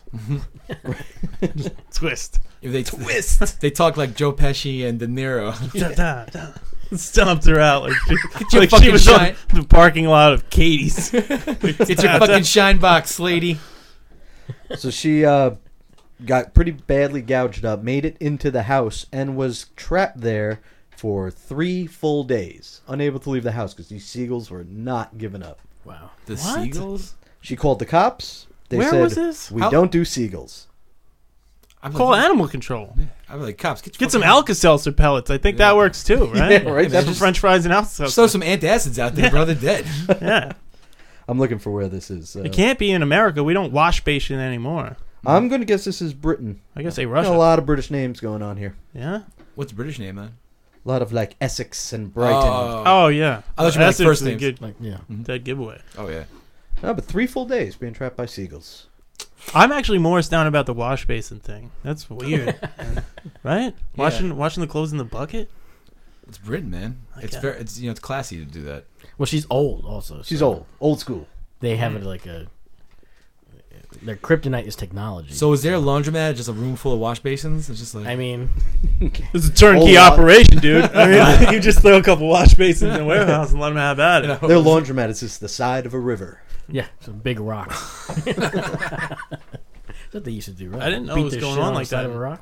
Twist. If they twist. They talk like Joe Pesci and De Niro. Da, da, da. Stomped her out like your she fucking was shine. on the parking lot of Katie's. It's your fucking shine box, lady. So she got pretty badly gouged up, made it into the house, and was trapped there for 3 full days, unable to leave the house because these seagulls were not giving up. Wow. The What? seagulls? She called the cops. They Where said, was this? We How- don't do seagulls. I'm Call like, animal control. I'm like, cops, get, your Get some fucking- Alka-Seltzer pellets. I think that works too, right? Yeah, right. That's That's French fries and Alka-Seltzer. Throw some antacids out there, bro. They're dead. Yeah. I'm looking for where this is. It can't be in America. We don't wash basin anymore. I'm going to guess this is Britain. I guess say Got Russia. a lot of British names going on here. Yeah. What's the British name, man? A lot of like Essex and Brighton. Oh yeah. I thought you meant That's first a names. good Like, yeah. dead giveaway. Oh, yeah. No, but 3 full days being trapped by seagulls. I'm actually more astounded about the wash basin thing. That's weird, right? Washing the clothes in the bucket. It's Britain, man. It's Okay. very, it's it's classy to do that. Well, she's old also. She's so old school. They have it like a. Their kryptonite is technology. So is there a laundromat just a room full of wash basins? It's just like I mean, It's a turnkey Whole lot. operation, dude. I mean, you just throw a couple wash basins in a warehouse and let them have at it. you know, Their laundromat is just the side of a river. yeah, it's a big rock. That's what they used to do, right? I didn't know Beat it was their going shit on the like side that. of a rock.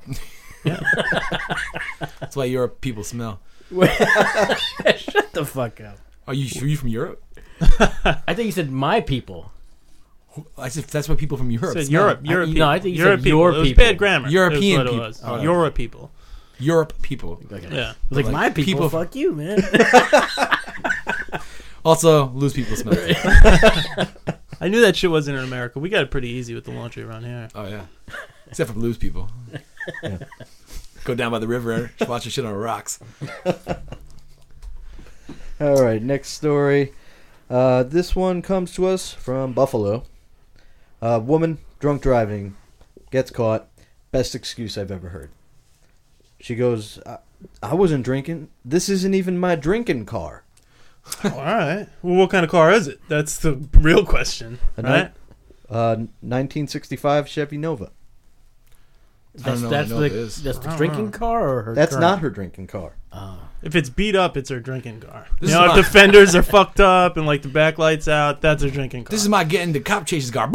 that's why Europe people smell. Shut the fuck up. Are you from Europe? I think you said my people. I said that's why people from Europe. Said smell. Europe, Europe. no, I think you Europe said people. your It was people. bad grammar. European Is what it people. was. Oh. Europe people. Europe people. Okay. Yeah. I was like, Like, my people, people- fuck you, man. Also, loose people smell. I knew that shit wasn't in America. We got it pretty easy with the laundry around here. Oh yeah, except for loose people. Go down by the river, watch the shit on the rocks. All right, next story. This one comes to us from Buffalo. Woman drunk driving gets caught. Best excuse I've ever heard. She goes, I wasn't drinking. This isn't even my drinking car. All right. Well, what kind of car is it? That's the real question, right? 1965 Chevy Nova. I don't know what it is. That's the drinking car or her That's current? not her drinking car. If it's beat up, it's her drinking car. This You is know, my- if the fenders are fucked up and like the backlight's out, that's her drinking car. This is my getting the cop chases car.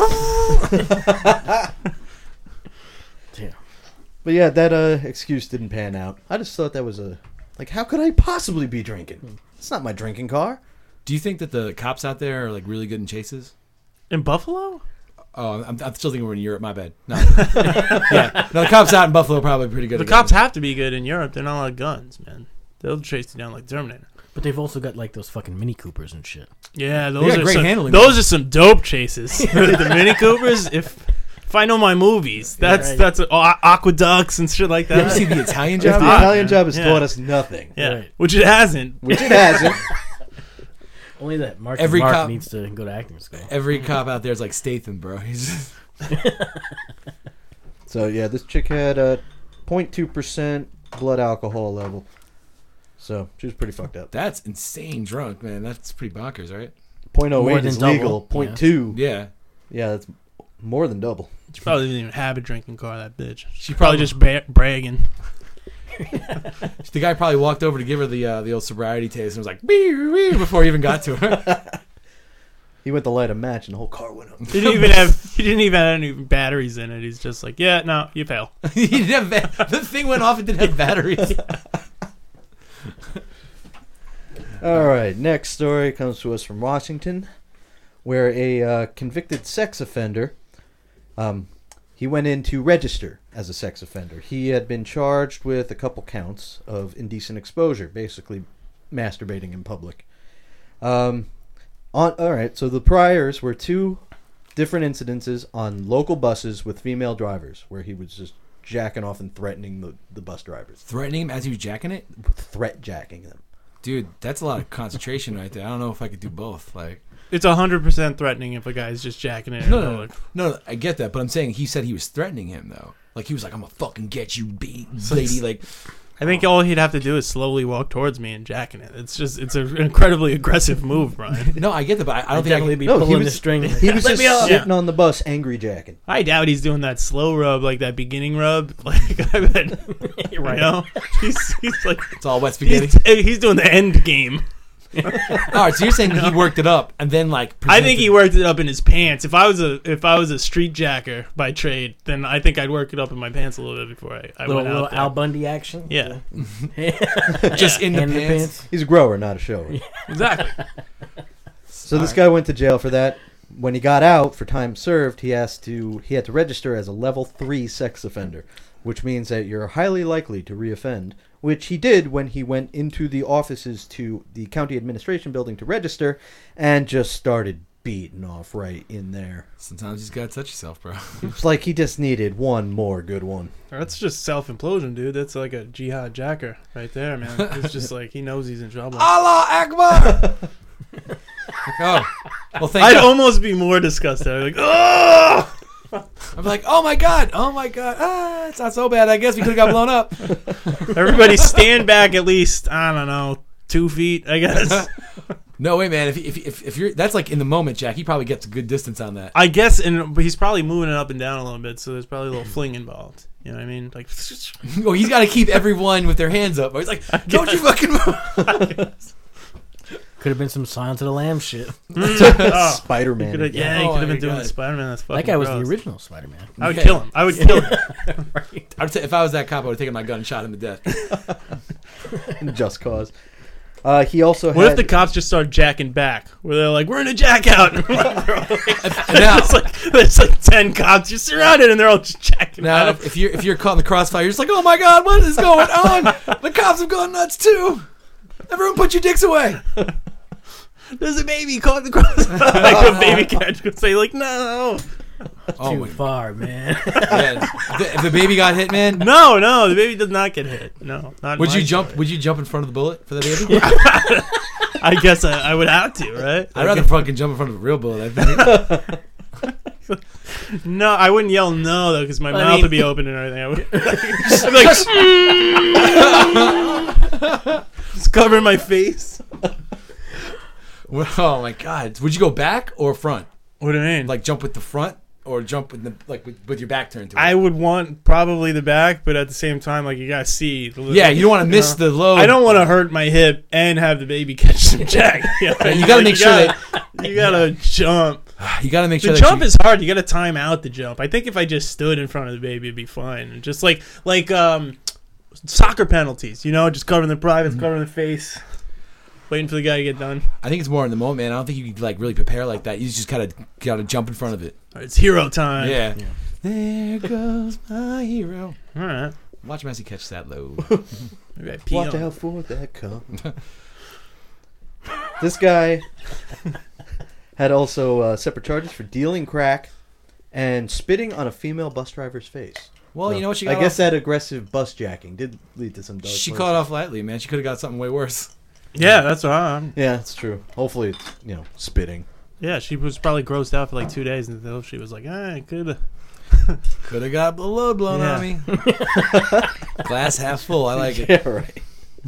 Damn. But yeah, that excuse didn't pan out. I just thought that was how could I possibly be drinking? It's not my drinking car. Do you think that the cops out there are like really good in chases? in Buffalo. Oh, I'm still thinking we're in Europe. My bad. No, yeah, no. The cops out in Buffalo are probably pretty good. The at cops guns. have to be good in Europe. They're not allowed guns, man. They'll chase you down like Terminator. But they've also got like those fucking Mini Coopers and shit. Yeah, They those got are great some, handling. those are some dope chases. The Mini Coopers. If I know my movies, that's aqueducts and shit like You ever that. see the Italian If job? the Italian job has Yeah. taught us nothing, Yeah, Right. which it hasn't. which it hasn't. Only that Mark Every Mark cop- needs to go to acting school. Every cop out there is like Statham, bro. He's So yeah, this chick had a 0.2% blood alcohol level. So she was pretty fucked up. that's insane drunk, man. That's pretty bonkers, right? 0.08 More is than legal. double. 0.2, Yeah. yeah, that's more than double. She probably didn't even have a drinking car. That bitch. She Probably just bragging. The guy probably walked over to give her the old sobriety taste and was like, "Beer, beer," before he even got to her. He went to light a match and the whole car went up. He didn't even have any batteries in it. He's just like, yeah, no, you fail. He didn't have the thing went off. It didn't have batteries. All right, next story comes to us from Washington, where a convicted sex offender, he went in to register as a sex offender. He had been charged with a couple counts of indecent exposure, basically masturbating in public. All right, so the priors were two different incidences on local buses with female drivers, where he was just jacking off and threatening the bus drivers, Threatening him as he was jacking it? threat jacking them. Dude, that's a lot of concentration right there. I don't know if I could do both. Like, It's 100% threatening if a guy's just jacking it. no, I get that, but I'm saying he said he was threatening him though. Like he was like, "I'm gonna fucking get you, lady." Like, I think all he'd have to do is slowly walk towards me and jacking it. It's an incredibly aggressive move, Brian. no, I get that, but I don't think I Definitely can. be No, he pulling the was- string. He was Let just me off. sitting on the bus, angry jacking. I doubt he's doing that slow rub, like that beginning rub. Like I bet, Right. you know, he's like It's all wet spaghetti. he's doing the end game. All right, so you're saying he worked it up and then like. I think he presented- worked it up in his pants. If I was a street jacker by trade, then I think I'd work it up in my pants a little bit before I little went little out there. Al Bundy action. Yeah, just in the Hand pants. He's a grower, not a shower. exactly. So this guy went to jail for that. When he got out for time served, he had to register as a level 3 sex offender, which means that you're highly likely to reoffend, which he did when he went into the offices to the county administration building to register and just started beating off right in there. Sometimes you just gotta touch yourself, bro. It's like he just needed one more good one. That's just self-implosion, dude. That's like a jihad jacker right there, man. It's just like he knows he's in trouble. Allah Akbar. Oh, well, thank I'd God. almost be more disgusted. I'd be like, oh! I'm like, oh my god. Ah, it's not so bad. I guess we could have got blown up. Everybody stand back at least, I don't know, 2 feet, I guess. No way, man. If you're, that's like in the moment, Jack. He probably gets a good distance on that. I guess, but he's probably moving it up and down a little bit, so there's probably a little fling involved. You know what I mean? Like, Oh, he's got to keep everyone with their hands up. He's like, don't you fucking move. Could have been some Silence of the Lambs shit. oh, Spider-Man. he again. could Oh have my been doing God. Spider-Man. That's fucking That guy was gross. the original Spider-Man. I would Yeah. kill him. I would kill him. I'd say if I was that cop, I would have taken my gun and shot him to death. Just cause. He also What had... if the cops just start jacking back? Where they're like, we're in a jack out. And Now, there's like 10 cops. You're surrounded, and they're all just jacking now out. if you're caught in the crossfire, you're just like, oh my god, what is going on? The cops have gone nuts too. Everyone, put your dicks away. There's a baby caught in the crossfire. Like a baby catch could say, like, no. Oh Too my far, man. god. If the baby got hit, man, No, the baby does not get hit. No, not in would my you jump? story. Would you jump in front of the bullet for the baby? I guess I would have to, right? I'd rather fucking jump in front of a real bullet, I think. No, I wouldn't yell no though, because my mouth mean- would be open and everything. I would I'd be like, just covering my face. Well, oh my god. Would you go back or front? What do you mean? Like jump with the front or jump with the with your back turned to it? I would want probably the back, but at the same time, like you gotta see. Yeah, you don't want to miss the load. I don't want to hurt my hip and have the baby catch some jack. You gotta make sure that you gotta jump. you got to make sure The that jump is hard. You got to time out the jump. I think if I just stood in front of the baby, it'd be fine. Just like soccer penalties, just covering the privates, covering the face, waiting for the guy to get done. I think it's more in the moment, man. I don't think you can like really prepare like that. You just gotta jump in front of it. All right, it's hero time. Yeah. There goes my hero. All right. Watch Messi catch that load. Maybe I pee Watch on it. out for that cum. This guy had also separate charges for dealing crack and spitting on a female bus driver's face. Well, So, you know what she I got guess off? that aggressive bus jacking did lead to some dark She places. caught off lightly, man. She could have got something way worse. Yeah, that's what I'm. Yeah, it's true. Hopefully it's, spitting. Yeah, she was probably grossed out for like 2 days until she was like, I could. Could have got the load blown on me. Glass half full. I like it. Yeah, right.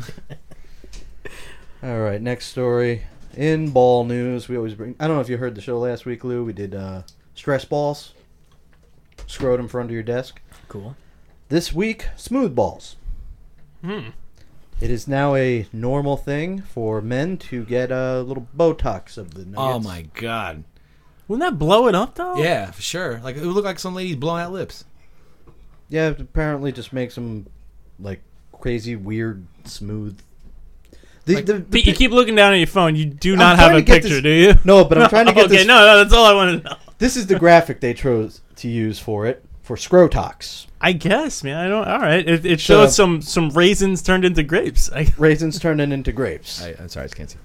All right, next story. In ball news, we always bring... I don't know if you heard the show last week, Lou. We did stress balls. Scrotum for under your desk. Cool. This week, smooth balls. It is now a normal thing for men to get a little Botox of the nuggets. Oh my god. Wouldn't that blow it up though? Yeah, for sure. Like it would look like some ladies blowing out lips. Yeah, it apparently just makes them like crazy, weird, smooth. Pete, you keep looking down at your phone. You do not trying have a to get picture, this- do you? No, but I'm trying to get okay, this. no, that's all I want to know. This is the graphic they chose to use for it for Scrotox. I guess, man. I don't. All right, it shows some raisins turned into grapes. Raisins turning into grapes. I'm sorry, I just can't see.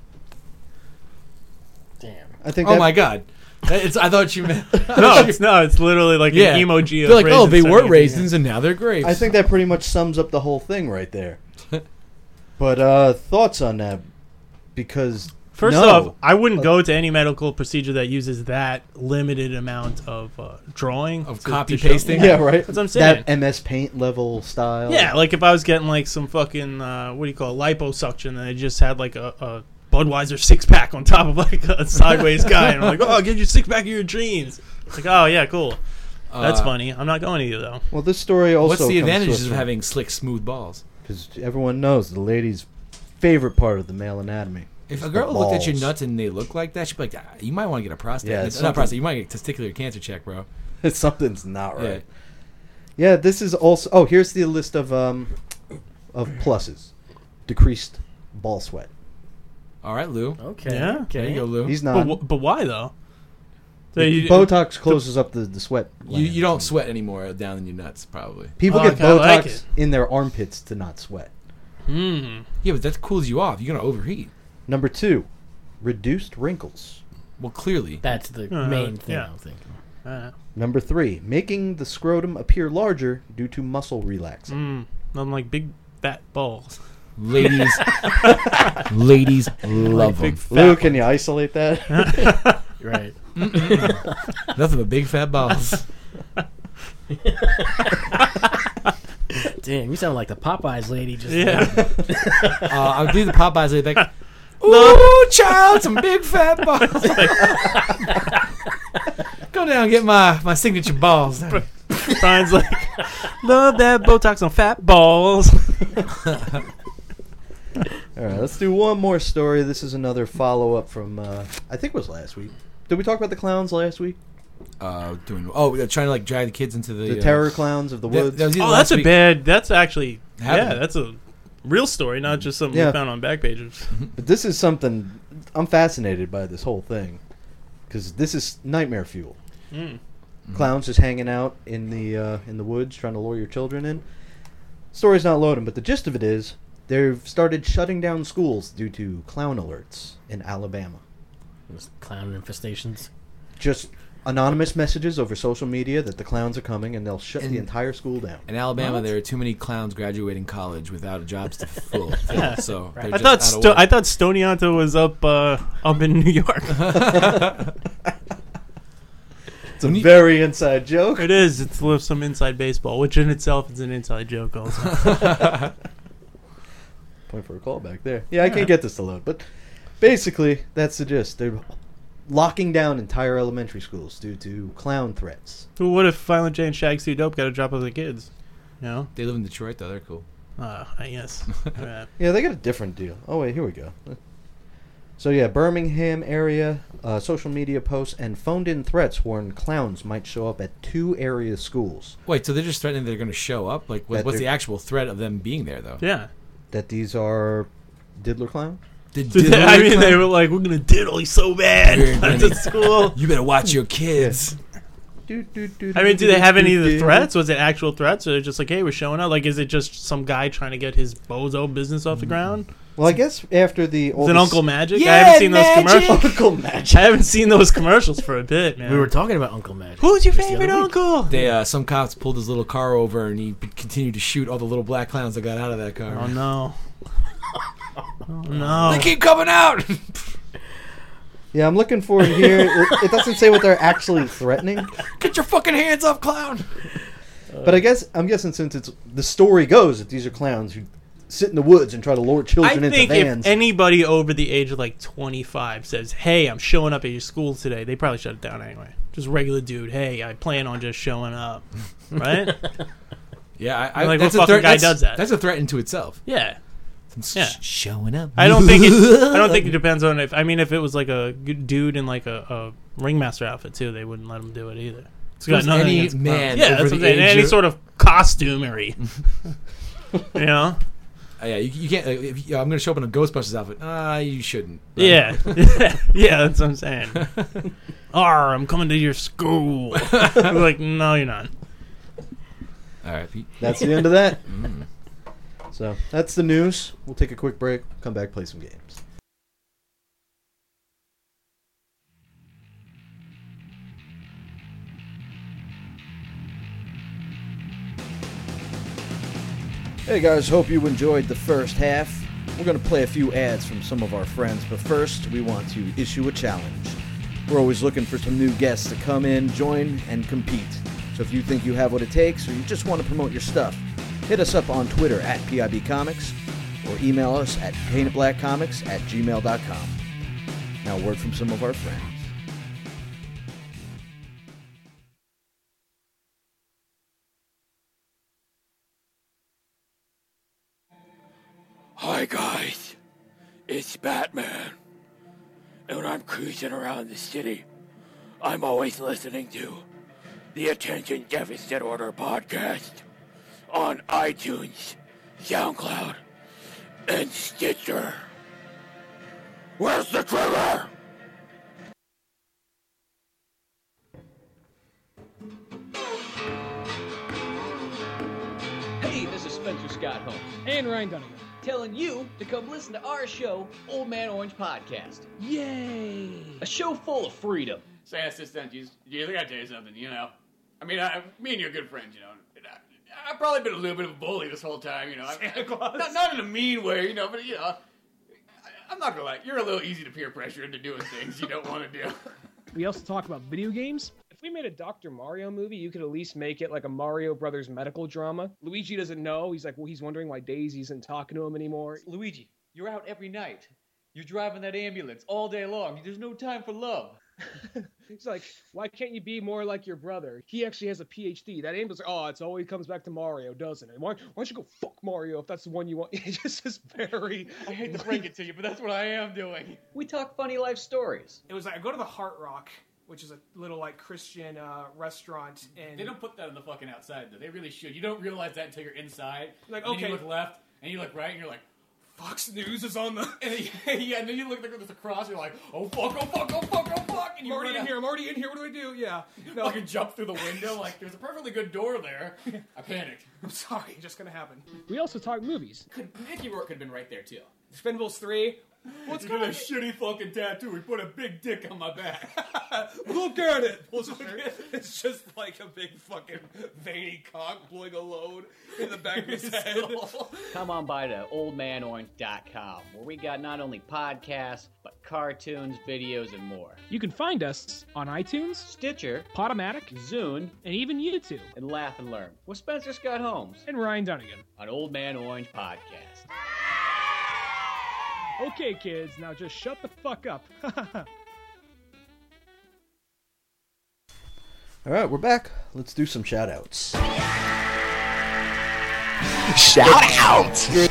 Damn. I think. Oh that, my god. I thought you meant. no, it's literally like Yeah. an emoji. Of They're like, oh, they raisins were turning raisins and now they're grapes. I think that pretty much sums up the whole thing right there. But thoughts on that? Because First no. off, I wouldn't go to any medical procedure that uses that limited amount of drawing Of to copy show- pasting? yeah, right. That's what I'm saying. That MS Paint level style. Yeah, like if I was getting like some fucking what do you call it, liposuction, and I just had like a Budweiser 6-pack on top of like a sideways guy, and I'm like, oh, I'll get you 6-pack of your dreams. It's like, oh yeah, cool. That's funny. I'm not going to you though. Well, this story also. What's the advantages of having slick, smooth balls? Because everyone knows the lady's favorite part of the male anatomy. If is a girl the looked at your balls. nuts and they look like that, she'd be like, you might want to get a prostate. Yeah, Not it's something- prostate. You might get a testicular cancer check, bro. Something's not right. Yeah, this is also. Oh, here's the list of pluses: decreased ball sweat. All right, Lou. Okay. Yeah. Okay. There you go, Lou. He's not. But why though? So you- Botox closes up the sweat. You don't sweat anymore down in your nuts, probably. People Oh, get I kinda like Botox it. in their armpits to not sweat. Yeah, but that cools you off. You're gonna overheat. Number 2, reduced wrinkles. Well, clearly. That's the main thing yeah. I'm thinking. Number 3, making the scrotum appear larger due to muscle relaxing. I'm like big fat balls. Ladies love them. Big fat. Lou, can you isolate that? Right. Nothing but big fat balls. Damn, you sound like the Popeyes lady just Yeah. I believe the Popeyes are like, ooh, child, some big fat balls. Go down and get my signature balls. Brian's like, love that Botox on fat balls. All right, let's do one more story. This is another follow-up from, I think it was last week. Did we talk about the clowns last week? They're trying to like drag the kids into the The terror clowns of the woods? that was either Oh, last that's a week- bad. That's actually Happened. that's a real story, not just something Yeah. we found on back pages. But this is something... I'm fascinated by this whole thing. Because this is nightmare fuel. Clowns just hanging out in the woods trying to lure your children in. Story's not loading, but the gist of it is they've started shutting down schools due to clown alerts in Alabama. Those clown infestations. Just anonymous messages over social media that the clowns are coming, and they'll shut the entire school down. In Alabama, there are too many clowns graduating college without jobs to fill. So they're I just thought out of work. I thought Stonianto was up in New York. It's a very inside joke. It is. It's some inside baseball, which in itself is an inside joke also. Point for a call back there. Yeah, I can't get this to load, but basically that's the gist. They're locking down entire elementary schools due to clown threats. Well, what if Violent J and Shag's Too Dope got a drop of the kids? You know? They live in Detroit, though. They're cool. I guess. Yeah, they got a different deal. Oh wait, here we go. So yeah, Birmingham area social media posts and phoned-in threats warn clowns might show up at 2 area schools. Wait, so they're just threatening they're going to show up? Like, That what's they're- the actual threat of them being there, though? Yeah. That these are diddler clowns. I mean, they were like, we're going to diddle you so bad. We're gonna- That's at school. You better watch your kids. I mean, do they have any of the threats? Was it actual threats? Or they're just like, hey, we're showing up? Like, is it just some guy trying to get his bozo business off the ground? Well, I guess after the Is it Uncle Magic? Yeah, I haven't seen those Magic! commercials. Uncle Magic. I haven't seen those commercials for a bit, man. We were talking about Uncle Magic. Who's your just the favorite other week. uncle? They some cops pulled his little car over, and he continued to shoot all the little black clowns that got out of that car. Oh, no. Oh, no. They keep coming out. Yeah, I'm looking for it here. It doesn't say what they're actually threatening, Get your fucking hands off, clown. but I'm guessing since it's the story goes that these are clowns who sit in the woods and try to lure I children into think vans. if anybody over the age of like 25 says, hey, I'm showing up at your school today, they probably shut it down anyway. Just regular dude, hey, I plan on just showing up. Right? Yeah, Like, that's what a fucking threat. guy does that? That's a threat into itself. Yeah. Yeah. Showing up. I don't think it depends on if it was like a good dude in like a ringmaster outfit too, they wouldn't let him do it either. It's got nothing any against man clowns. Yeah, over that's what the I'm saying. age Any of- sort of costumery. You know? Yeah, you can't. I'm going to show up in a Ghostbusters outfit. You shouldn't. Right? Yeah. Yeah, that's what I'm saying. I'm coming to your school. I'm like, no, you're not. All right, Pete. That's the end of that. So that's the news. We'll take a quick break. Come back, play some games. Hey guys, hope you enjoyed the first half. We're going to play a few ads from some of our friends, but first we want to issue a challenge. We're always looking for some new guests to come in, join, and compete. So if you think you have what it takes or you just want to promote your stuff, hit us up on Twitter at PIB Comics or email us at paintitblackcomics@gmail.com. Now, a word from some of our friends. Hi guys, it's Batman. And when I'm cruising around the city, I'm always listening to the Attention Deficit Order podcast on iTunes, SoundCloud, and Stitcher. Where's the trigger? Hey, this is Spencer Scott Holmes, And Ryan Dunningham. telling you to come listen to our show, Old Man Orange Podcast. Yay! A show full of freedom. Say, assistant, I gotta tell you something, you know. I mean, me and you are good friends, you know. I've probably been a little bit of a bully this whole time, you know. Not in a mean way, you know, but, you know, I'm not gonna lie, you're a little easy to peer pressure into doing things you don't want to do. We also talk about video games. If we made a Dr. Mario movie, you could at least make it like a Mario Brothers medical drama. Luigi doesn't know. He's like, well, he's wondering why Daisy isn't talking to him anymore. Luigi, you're out every night. You're driving that ambulance all day long. There's no time for love. He's like, why can't you be more like your brother? He actually has a PhD. That ambulance, it's always comes back to Mario, doesn't it? Why don't you go fuck Mario if that's the one you want? It just is very... I hate to break it to you, but that's what I am doing. We talk funny life stories. It was like I go to the Heart Rock, which is a little like Christian restaurant, and They don't put that on the fucking outside, though. They really should. You don't realize that until you're inside. Like, and then okay. you look left, and you look right, and you're like, Fox News is on the. and then you look there's a cross, you're like, oh fuck, oh fuck, oh fuck, oh fuck, and I'm you already run in out. here. I'm already in here. What do I do? Yeah. No, Fucking jump through the window, like, there's a perfectly good door there. I panicked. I'm sorry. Just gonna happen. We also talk movies. Mickey Rourke could have been right there, too. Expendables 3. What's You got a shitty fucking tattoo. He put a big dick on my back. Look at it. It's just like a big fucking veiny cock blowing a load in the back of his head. Come on by to oldmanorange.com, where we got not only podcasts, but cartoons, videos, and more. You can find us on iTunes, Stitcher, Podomatic, Zune, and even YouTube. and Laugh and Learn with Spencer Scott Holmes And Ryan Dunnigan. on Old Man Orange Podcast. Okay, kids, now just shut the fuck up. All right, we're back. Let's do some shout-outs. Shout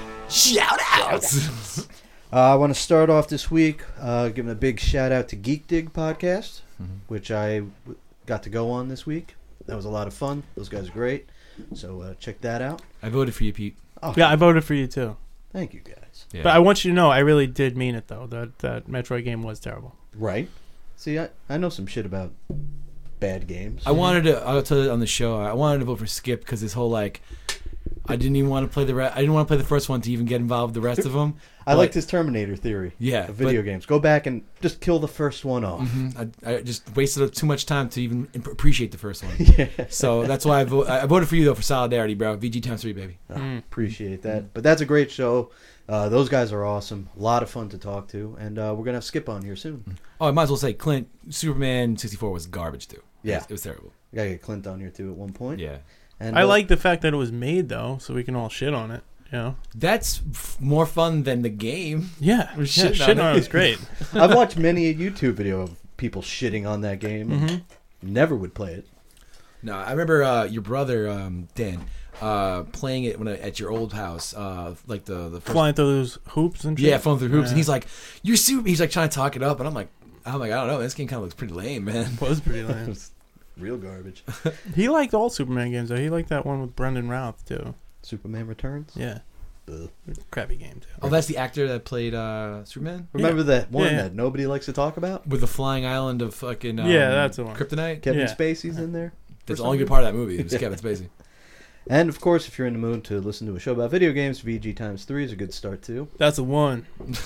outs. I want to start off this week giving a big shout-out to Geek Dig Podcast, which I got to go on this week. That was a lot of fun. Those guys are great. So check that out. I voted for you, Pete. Oh, Yeah, I voted for you too. thank you, guys. Yeah. But I want you to know, I really did mean it though. That Metroid game was terrible. Right? See, I know some shit about bad games. I wanted to. I'll tell you on the show. I wanted to vote for Skip because this whole I didn't even want to play I didn't want to play the first one to even get involved with the rest of them. I liked his Terminator theory. Yeah, of video games. Go back and just kill the first one off. I just wasted up too much time to even appreciate the first one. Yeah. So that's why I voted for you though for solidarity, bro. VG times 3, baby. Appreciate that. But that's a great show. Those guys are awesome. A lot of fun to talk to. And we're going to have Skip on here soon. Oh, I might as well say Clint, Superman 64 was garbage too. Yeah. It was terrible. We got to get Clint on here too at one point. Yeah. And I like the fact that it was made though, so we can all shit on it. You know? That's more fun than the game. Yeah, shitting on it was great. I've watched many a YouTube video of people shitting on that game. Never would play it. No, I remember your brother Dan playing it at your old house, like the first, Flying through those hoops and shit. yeah, flying through hoops, and he's like, "You're super." He's like trying to talk it up, and I'm like, I don't know. This game kind of looks pretty lame, man. It was pretty lame. It's real garbage. He liked all Superman games though. He liked that one with Brendan Routh too. Superman Returns? Yeah. Ugh. Crappy game too. Oh, that's the actor that played Superman Remember that one Yeah. that nobody likes to talk about? with the flying island of fucking Yeah, that's the one. Kryptonite. Kevin Yeah. Spacey's in there. That's the for only some good part of that movie. It was Kevin Spacey. And of course, if you're in the mood to listen to a show about video games, VG times 3 is a good start too. That's the one.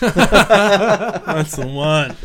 That's the one.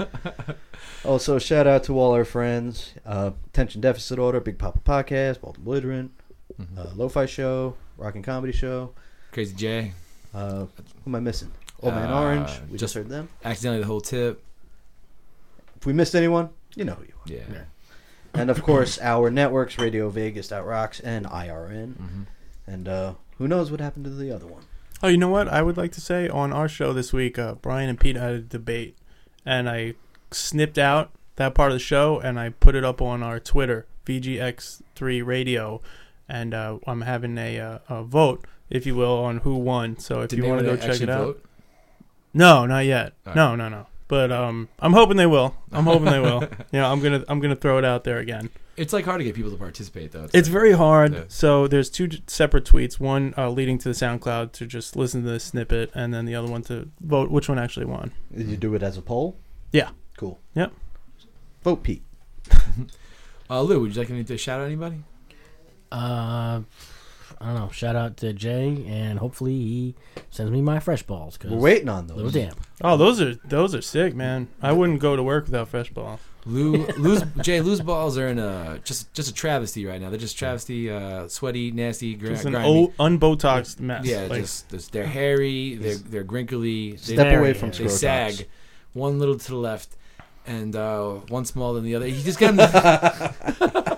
Also, shout out to all our friends: Attention Deficit Order, Big Papa Podcast, Baltimore Belligerent, Lo-Fi Show, Rockin' Comedy Show. Crazy J. Who am I missing? Old Man Orange. We just heard them. Accidentally the whole tip. If we missed anyone, you know who you are. Yeah. And of course, our networks: Radio Vegas, Rocks, and IRN. And who knows what happened to the other one? Oh, you know what? I would like to say on our show this week, Brian and Pete had a debate, and I snipped out that part of the show and I put it up on our Twitter, VGX3 Radio, and I'm having a vote, if you will, on who won. So if Did you they want to go actually check it out, vote? no, not yet. All right. No. But I'm hoping they will. I'm gonna throw it out there again. It's like hard to get people to participate though. It's very hard. Yeah. So there's two separate tweets. One leading to the SoundCloud to just listen to the snippet, and then the other one to vote which one actually won. Did you do it as a poll? Yeah. Cool. Yep. Vote Pete. Lou, would you like me to shout out anybody? I don't know. Shout out to Jay, and hopefully he sends me my fresh balls. Cause We're waiting on those. Little damn. Oh, those are sick, man. I wouldn't go to work without fresh ball. Lou's balls are in just a travesty right now. They're just travesty, sweaty, nasty, Just an grimy. unbotoxed mess. Yeah, Like, just they're hairy, they're grinkly. Step away from They Scrotox. sag, one little to the left, and one smaller than the other. You just get them.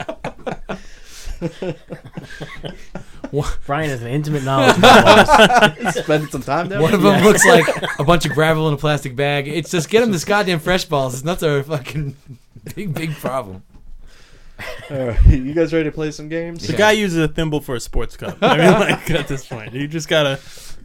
Brian has an intimate knowledge of my balls. Spending some time there. One of them looks like a bunch of gravel in a plastic bag. It's just get them this goddamn fresh balls. It's not a fucking big problem. All right, you guys ready to play some games? the guy uses a thimble for a sports cup. I mean, like at this point, you just gotta.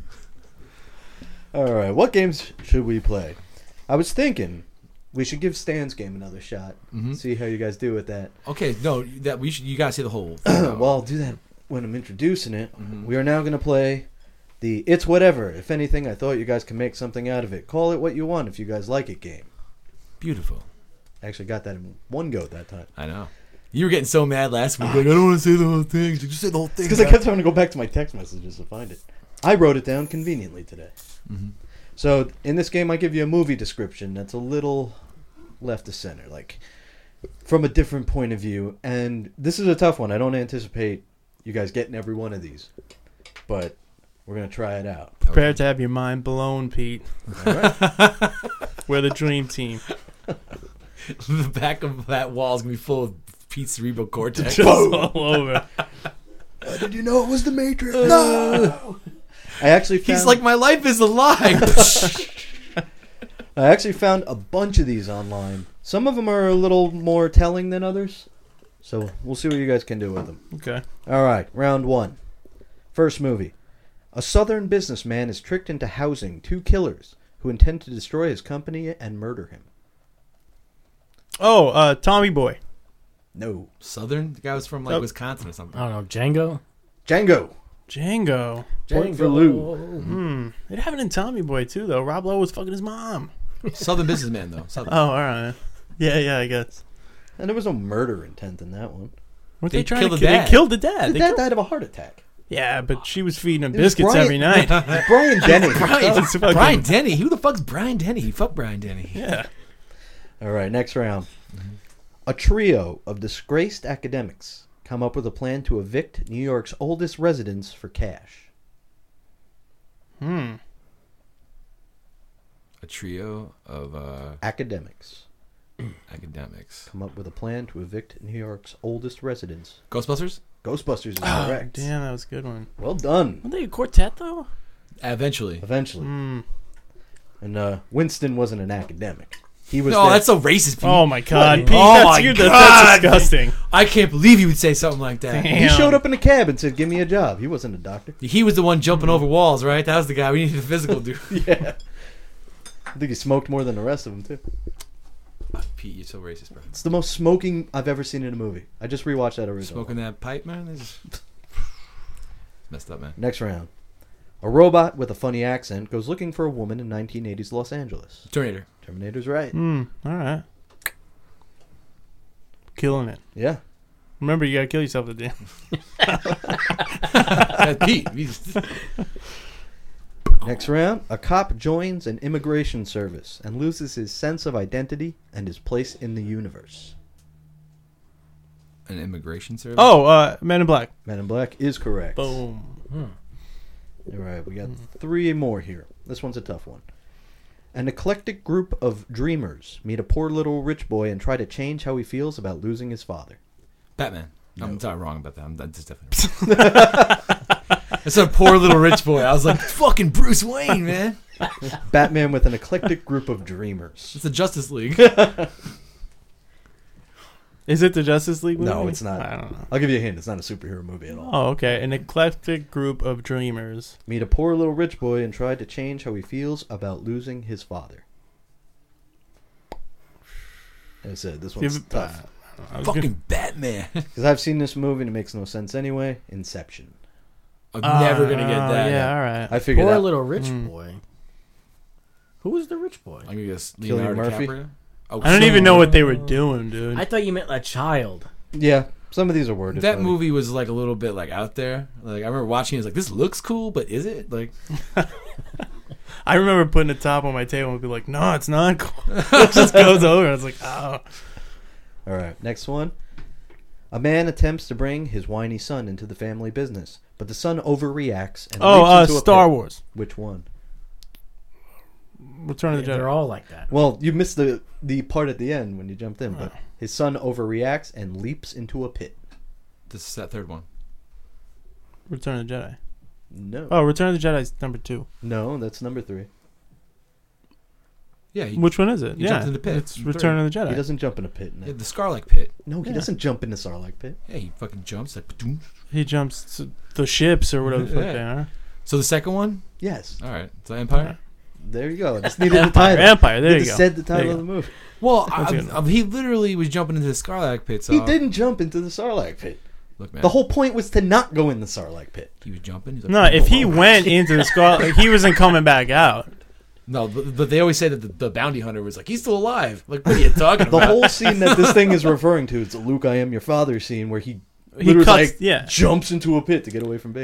All right, what games should we play? I was thinking we should give Stan's game another shot. See how you guys do with that. Okay, no, that we should. You gotta say the whole. Well, I'll do that when I'm introducing it. We are now going to play the It's Whatever. If anything, I thought you guys can make something out of it. Call it what you want if you guys like it game. Beautiful. I actually got that in one go that time. I know. You were getting so mad last week. Like, I don't want to say the whole thing. Just say the whole thing. Because I kept having to go back to my text messages to find it. I wrote it down conveniently today. So in this game, I give you a movie description that's a little left of center, like from a different point of view. And this is a tough one. I don't anticipate you guys getting every one of these, but we're gonna try it out. Prepare to have your mind blown, Pete. All right. We're the dream team. The back of that wall is gonna be full of Pete's cerebral cortex. Just all over. Did you know it was the Matrix? No. I actually found, He's like, my life is a lie. I actually found a bunch of these online. Some of them are a little more telling than others, so we'll see what you guys can do with them. Okay. All right, round one. First movie. A southern businessman is tricked into housing two killers who intend to destroy his company and murder him. Oh, Tommy Boy. No. Southern? The guy was from like Wisconsin or something. I don't know. Django? Django. Point for Lou. It happened in Tommy Boy, too, though. Rob Lowe was fucking his mom. Southern businessman, though. Southern. Oh, all right. Yeah, I guess. And there was no murder intent in that one. Weren't They they trying killed to the kill? dad. They killed the dad. The They dad killed- died of a heart attack. Yeah, but she was feeding him It was biscuits Brian- every night. Brian Denny. It's fucking- Brian Denny? Who the fuck's Brian Denny? Fuck Brian Denny. Yeah. All right, next round. A trio of disgraced academics come up with a plan to evict New York's oldest residents for cash. A trio of Academics academics. come up with a plan to evict New York's oldest residents. Ghostbusters? Ghostbusters is Oh, correct. damn, that was a good one. Well done. Weren't they a quartet, though? Eventually. Eventually. Hmm. And Winston wasn't an academic. He was. No, there- that's so racist, Pete. Oh, my God. What? Pete, Oh, that's, my you- God. that's disgusting. I can't believe you would say something like that. Damn. He showed up in a cab and said, "Give me a job." He wasn't a doctor. He was the one jumping over walls, right? That was the guy. We needed a physical dude. Yeah. I think he smoked more than the rest of them too. Pete, you're so racist, bro. It's the most smoking I've ever seen in a movie. I just rewatched that original. Smoking that pipe, man? It's messed up, man. Next round. A robot with a funny accent goes looking for a woman in 1980s Los Angeles. Terminator. Terminator's right. All right. Killing it. Yeah. Remember, you gotta kill yourself at the end. Pete. Next round. A cop joins an immigration service and loses his sense of identity and his place in the universe. An immigration service? Oh, Men in Black. Men in Black is correct. Boom. All right, we got three more here. This one's a tough one. An eclectic group of dreamers meet a poor little rich boy and try to change how he feels about losing his father. Batman. I'm sorry, wrong about that. That's definitely wrong. It's a poor little rich boy. I was like, fucking Bruce Wayne, man. Batman with an eclectic group of dreamers. It's the Justice League. Is it the Justice League movie? No, it's not. I don't know. I'll give you a hint. It's not a superhero movie at all. Oh, okay. An eclectic group of dreamers. Meet a poor little rich boy and try to change how he feels about losing his father. As I said, this one's tough. Fucking Batman. Because I've seen this movie and it makes no sense anyway. Inception. I'm never going to get that. Yeah, all right. I figured Poor out. little rich boy. Who was the rich boy? I'm going to guess Cillian Leonardo Murphy? DiCaprio. Oh, I don't even know what they were doing, dude. I thought you meant a child. Yeah, some of these are worded. That funny. movie was like a little bit like out there. Like I remember watching it, I was like, this looks cool, but is it? Like I remember putting the top on my table and be like, no, it's not cool. It just goes over. I was like, oh. All right, next one. A man attempts to bring his whiny son into the family business, but the son overreacts and leaps into a Star pit. Wars. Which one? Return of the Jedi. They're all like that. Well, you missed the part at the end when you jumped in, but his son overreacts and leaps into a pit. this is that third one. Return of the Jedi. No. Oh, Return of the Jedi is number 2. No, that's number 3. Yeah, Which one is it? he jumped in the pit. It's in Return third. of the Jedi. He doesn't jump in a pit. Yeah, the Scarlet pit. No, he Yeah. doesn't jump in the Sarlacc pit. Yeah, he fucking jumps like. Ba-doom. He jumps to the ships or whatever the fuck Yeah. they are. So the second one. Yes. All right, so Empire. There you go. I just needed the Empire. title. Empire. There you just go. said the There title you of the go. movie. Well, That's good. he literally was jumping into the Scarlet pit. So He didn't jump into the Sarlacc pit. Look, man. The whole point was to not go in the Sarlacc pit. He was jumping. He's like, No, if he went into the Scarlet, he wasn't coming back out. No, but they always say that the bounty hunter was like, he's still alive. Like, what are you talking The about? whole scene that this thing is referring to is the Luke, I am your father scene where he He literally cuts, like yeah. jumps into a pit to get away from Vader.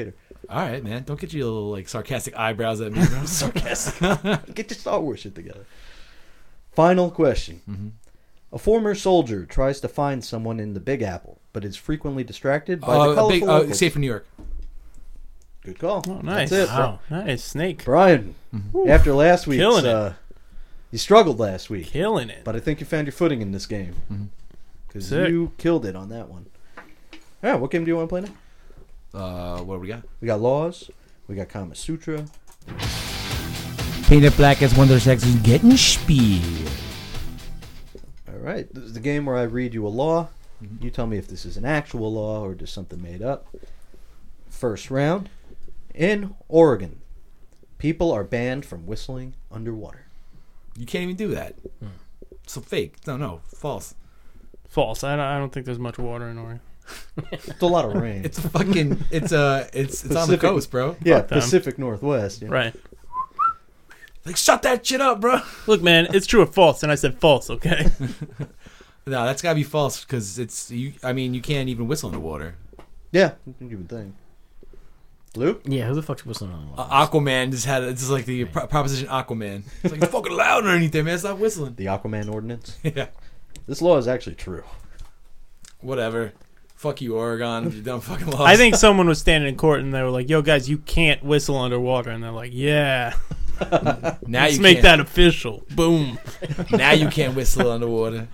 All right, man. Don't get your little like sarcastic eyebrows at me, bro. Sarcastic. Get your Star Wars shit together. Final question. Mm-hmm. A former soldier tries to find someone in the Big Apple, but is frequently distracted by the colorful locals. Safe for New York. Good call. Oh, nice. That's it. Wow. Nice. Snake. Brian, after last week's... Killing it. You struggled last week. Killing it. But I think you found your footing in this game. Because you killed it on that one. All right, what game do you want to play now? What do we got? We got Laws. We got Kama Sutra. Painted Black as one of their sections getting speed. All right, this is the game where I read you a law. You tell me if this is an actual law or just something made up. First round. In Oregon, people are banned from whistling underwater. You can't even do that. So fake. No, false. False. I don't think there's much water in Oregon. It's a lot of rain. It's fucking. It's on the coast, bro. Yeah, Fuck them. Pacific Northwest. Yeah. Right. Like shut that shit up, bro. Look, man, it's true or false, and I said false. Okay. No, that's gotta be false because it's you. I mean, you can't even whistle underwater. Yeah, you would think. Lou? Yeah, who the fuck's whistling on the water? Aquaman just had it's just like the proposition Aquaman. It's like it's fucking loud underneath there, man. Stop whistling. The Aquaman ordinance? Yeah. This law is actually true. Whatever. Fuck you, Oregon. You dumb fucking laws. I think someone was standing in court and they were like, "Yo, guys, you can't whistle underwater," and they're like, "Yeah." Now Let's you make can't. that official. Boom. Now you can't whistle underwater.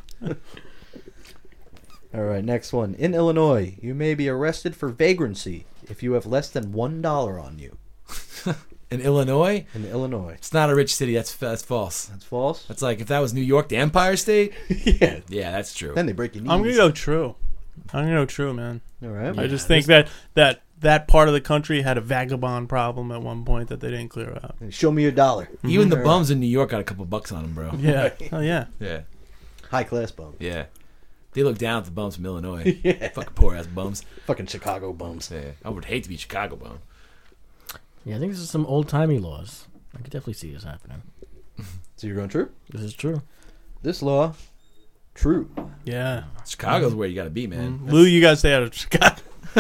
All right, next one. In Illinois, you may be arrested for vagrancy if you have less than $1 on you. In Illinois? In Illinois. It's not a rich city. That's false. That's false? That's like if that was New York, the Empire State. Yeah. Yeah, that's true. Then they break your knees. I'm gonna go true. I'm gonna go true, man. All right. I just think that part of the country had a vagabond problem at one point that they didn't clear out. Show me your dollar. Even the All bums in New York got a couple bucks on them, bro. Yeah. Oh yeah. Yeah. High class bum. Yeah. They look down at the bums from Illinois. Yeah. Fucking poor ass bums. Fucking Chicago bums. Yeah. I would hate to be a Chicago bum. Yeah, I think this is some old timey laws. I could definitely see this happening. So you're going true? This is true. This law, true. Yeah. Chicago's where you gotta be, man. Lou, you gotta stay out of Chicago.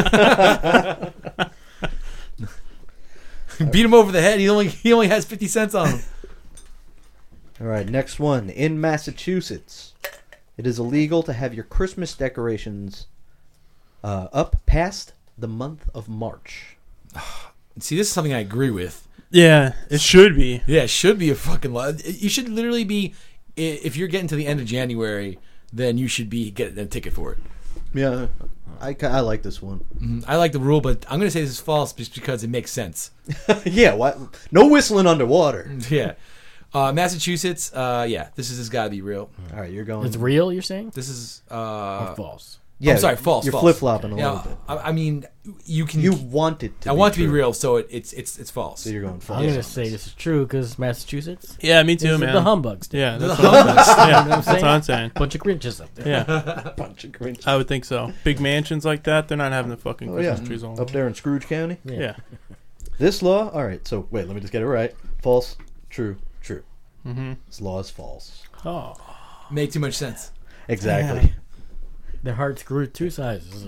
Beat him over the head. He only has 50 cents on him. All right, next one. In Massachusetts, it is illegal to have your Christmas decorations up past the month of March. See, this is something I agree with. Yeah, it should be. Yeah, it should be a fucking law. You should literally be, if you're getting to the end of January, then you should be getting a ticket for it. Yeah, I like this one. I like the rule, but I'm going to say this is false just because it makes sense. Yeah, what? No whistling underwater. Yeah. Massachusetts, yeah, this has got to be real. All right, you're going. It's real, you're saying? This is Or false? Yeah, I'm sorry, false. You're false. flip-flopping a little Yeah, bit. I mean, you can. You want it to. I be want it to be true. real, so it's false. So you're going false. I'm going to say this is true because Massachusetts. Yeah, me too, This is man. the humbugs. dude. Yeah, that's The what I'm humbugs. saying. Yeah, You know what I'm that's what I'm saying. Bunch of Grinches up there. Yeah, Bunch of Grinch. I would think so. Big mansions like that, they're not having the fucking Oh, yeah. Christmas trees all Up there in Scrooge County. Yeah. This law. All right. So wait, let me just get it right. False. True. True. Mm-hmm. This law is false. Oh. Make too much sense. Exactly. Their hearts grew 2 sizes.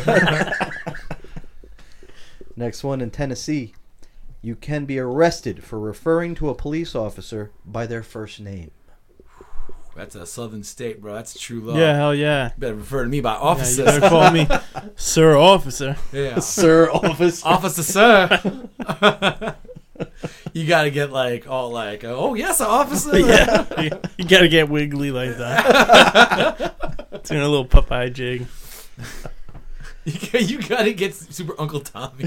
Next one in Tennessee. You can be arrested for referring to a police officer by their first name. That's a southern state, bro. That's a true law. Yeah, hell yeah. You better refer to me by Yeah, officer. you better call me Sir Officer. Yeah. Sir Officer. Officer, sir. You got to get like all like, oh yes, officer. Yeah, you gotta get wiggly like that. Doing a little Popeye jig. You got to get super Uncle Tommy.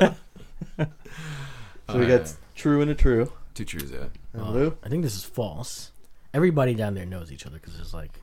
So we got true and a true. 2 trues, yeah. And Lou? I think this is false. Everybody down there knows each other because there's like,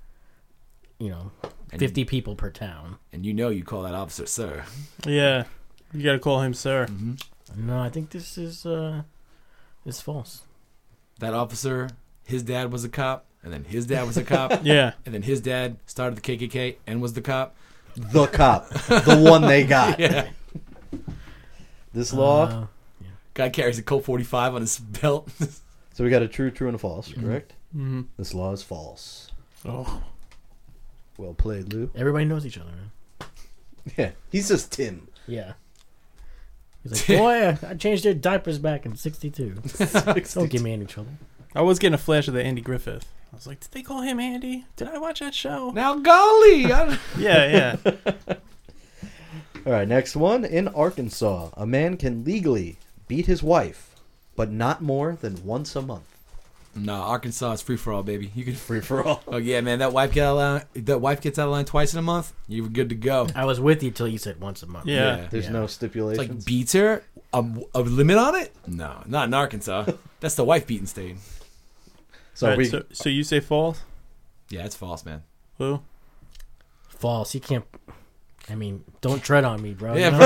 50 people per town. And you call that officer sir. Yeah, you gotta call him Sir. Mm-hmm. No, I think this is false. That officer, his dad was a cop, and then his dad was a cop. Yeah. And then his dad started the KKK and was the cop. The cop. The one they got. Yeah. This law. Guy carries a Colt 45 on his belt. So we got a true, true, and a false, correct? Mm-hmm. This law is false. Oh. Well played, Lou. Everybody knows each other, man. Yeah. He's just Tim. Yeah. He's like, boy, I changed their diapers back in 62. Don't give me any trouble. I was getting a flash of the Andy Griffith. I was like, did they call him Andy? Did I watch that show? Now, golly. Yeah. All right, next one. In Arkansas, a man can legally beat his wife, but not more than once a month. No, Arkansas is free for all, baby. You can Free for all. Oh yeah, man. That wife gets out of line twice in a month. You were good to go. I was with you till you said once a month. Yeah. There's no It's stipulations. like beats her. A limit on it? No, not in Arkansas. That's the wife beating state. So All right, so you say false? Yeah, it's false, man. Who? False. You can't. I mean, don't tread on me, bro. Yeah, You know?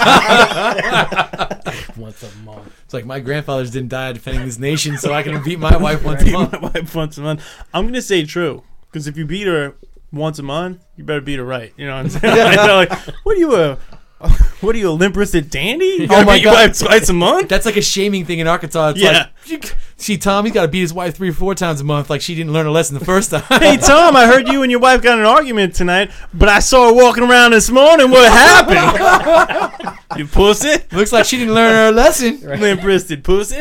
bro. Once a month. It's like my grandfathers didn't die defending this nation, so I can beat my wife once a month. My wife once a month. I'm gonna say true because if you beat her once a month, you better beat her right. You know what I'm saying? Like, what are you, a limp-wristed dandy? You gotta beat your wife twice a month? That's like a shaming thing in Arkansas. It's like, see, Tom, he's got to beat his wife 3 or 4 times a month like she didn't learn a lesson the first time. Hey, Tom, I heard you and your wife got in an argument tonight, but I saw her walking around this morning. What happened? You pussy? Looks like she didn't learn her lesson. Limp-wristed pussy.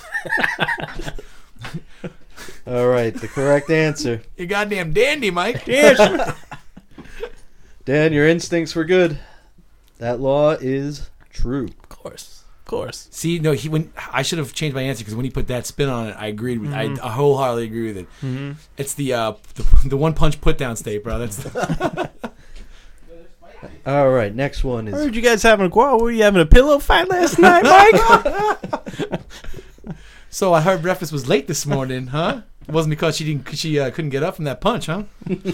All right, the correct answer. You goddamn dandy, Mike. Yeah, Dan, your instincts were good. That law is true. Of course. See, no, I should have changed my answer because when he put that spin on it, I agreed with. I wholeheartedly agree with it. Mm-hmm. It's the one punch put down state, bro. That's All right, next one I is heard you guys having a quarrel. Were you having a pillow fight last night, Mike? So I heard breakfast was late this morning, huh? It wasn't because she couldn't get up from that punch, huh?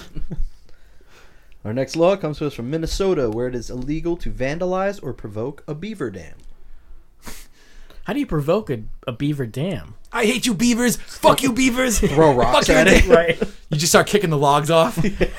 Our next law comes to us from Minnesota, where it is illegal to vandalize or provoke a beaver dam. How do you provoke a beaver dam? I hate you, beavers. Fuck you, beavers. Throw rocks Fuck at you, it. Right. You just start kicking the logs off.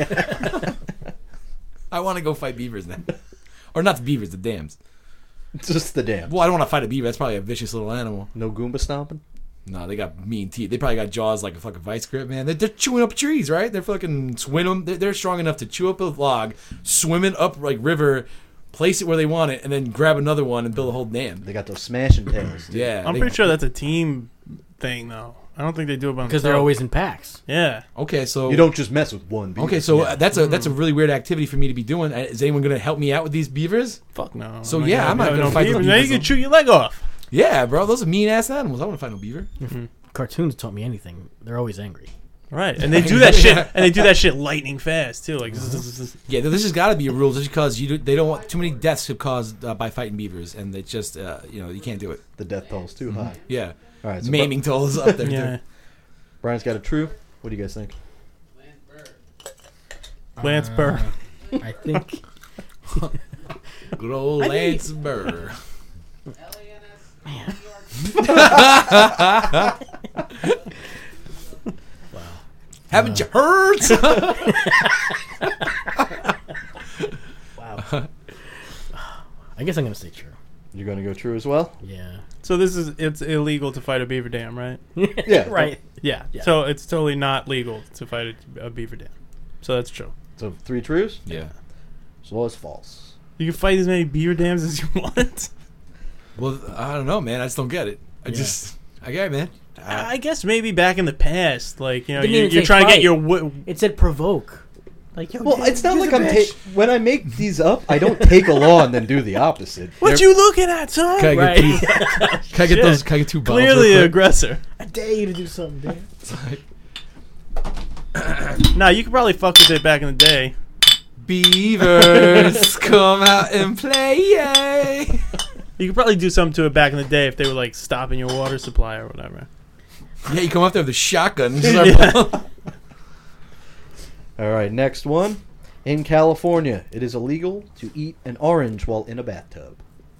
I want to go fight beavers now. Or not the beavers, the dams. Just the dam. Well, I don't want to fight a beaver. That's probably a vicious little animal. No Goomba stomping? No, they got mean teeth. They probably got jaws like a fucking vice grip, man. They're chewing up trees, right? They're fucking swimming. They're strong enough to chew up a log, swim it up like river, place it where they want it, and then grab another one and build a whole dam. They got those smashing tails. Dude. Yeah. I'm pretty sure that's a team thing, though. I don't think they do it by Because they're themselves. always in packs. Yeah. Okay, so You don't just mess with one beaver. Okay, so Yeah. that's a really weird activity for me to be doing. Is anyone going to help me out with these beavers? Fuck no. So yeah, I'm not going to fight the beaver. beavers. Now you can chew your leg off. Yeah, bro, those are mean ass animals. I want to fight no beaver. Mm-hmm. Cartoons taught me anything. They're always angry. Right, and they do that shit, and they do that shit lightning fast too. Like, Yeah, this has got to be a rule just because they don't want too many deaths caused by fighting beavers, and it's just you can't do it. The death toll's too high. Yeah, All right, so maiming tolls up there. yeah. Too. Brian's got a true. What do you guys think? Lance Burr. I think. Good old Lance Burr. Haven't you heard? Wow. I guess I'm gonna say true. You're going to go true as well? Yeah. So it's illegal to fight a beaver dam, right? Yeah. Right. Yeah. Yeah. So it's totally not legal to fight a beaver dam. So that's true. So 3 trues? Yeah. So law is false. You can fight as many beaver dams as you want. Well, I don't know, man. I just don't get it. I get it, man. I guess maybe back in the past, like Didn't you're even say trying to get fight. your. It said provoke. Like, yo, Well, it's not use like a I'm bitch. when I make these up, I don't take a law and then do the opposite. What you looking at, son? Can I Right. get Can I get 2 bottles? Clearly real the quick? aggressor. I dare you to do something, Dan. Nah, you could probably fuck with it back in the day. Beavers, come out and play, yay! You could probably do something to it back in the day if they were like stopping your water supply or whatever. Yeah, you come up there with a shotgun. And start All right, next one. In California, it is illegal to eat an orange while in a bathtub.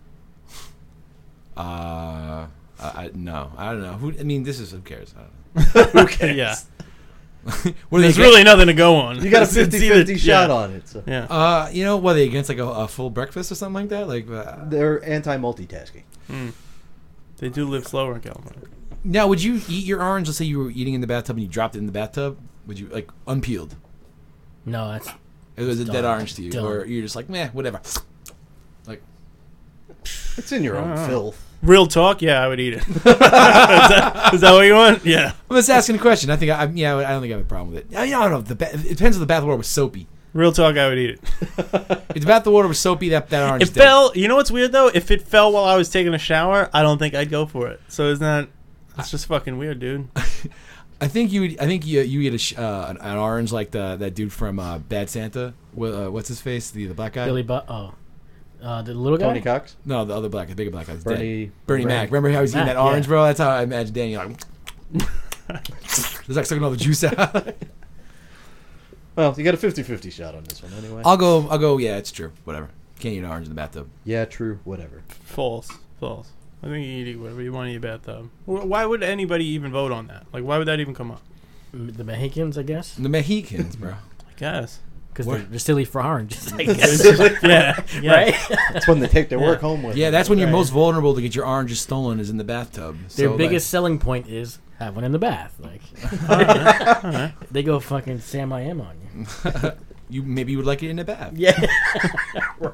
no, I don't know. Who cares? I don't know. Okay, yeah. What are they There's against? really nothing to go on. You got a It's either- 50-50 shot yeah. on it. So. Yeah. What are they against? Like a full breakfast or something like that? Like, They're anti-multitasking. They do live slower in California. now, would you eat your orange? Let's say you were eating in the bathtub and you dropped it in the bathtub. Would you like unpeeled? No, that's It was a dead Dumb. orange to you, Dumb. or you're just like, meh, whatever. Like, It's in your own filth. Real talk, yeah, I would eat it. is that what you want? Yeah. I'm just asking a question. I think I don't think I have a problem with it. I don't know. It depends if the bathwater was soapy. Real talk, I would eat it. If the bathwater was soapy, that orange. It fell. You know what's weird though? If it fell while I was taking a shower, I don't think I'd go for it. So it's just fucking weird, dude. I think you eat an orange like that dude from Bad Santa. What's his face? The black guy. Billy the little guy. Tony Cox? No, the other black, the bigger black guy. Bernie Mac. Remember how he's eating that orange, bro? That's how I imagine Danny. Like, there's like sucking all the juice out. Well, you got a 50-50 shot on this one anyway. I'll go. Yeah, it's true. Whatever. Can't eat an orange in the bathtub. Yeah, true. Whatever. False. I think you eat whatever you want in your bathtub. Why would anybody even vote on that? Like, why would that even come up? The Mexicans, I guess. The Mexicans, bro. I guess. Because they're silly for oranges, I guess. yeah. Right? That's when they take their work home with them. Yeah, that's when you're most vulnerable to get your oranges stolen is in the bathtub. Their biggest selling point is have one in the bath. Like, all right. They go fucking Sam I Am on you. Maybe you would like it in the bath. Yeah. Right.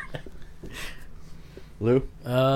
Lou?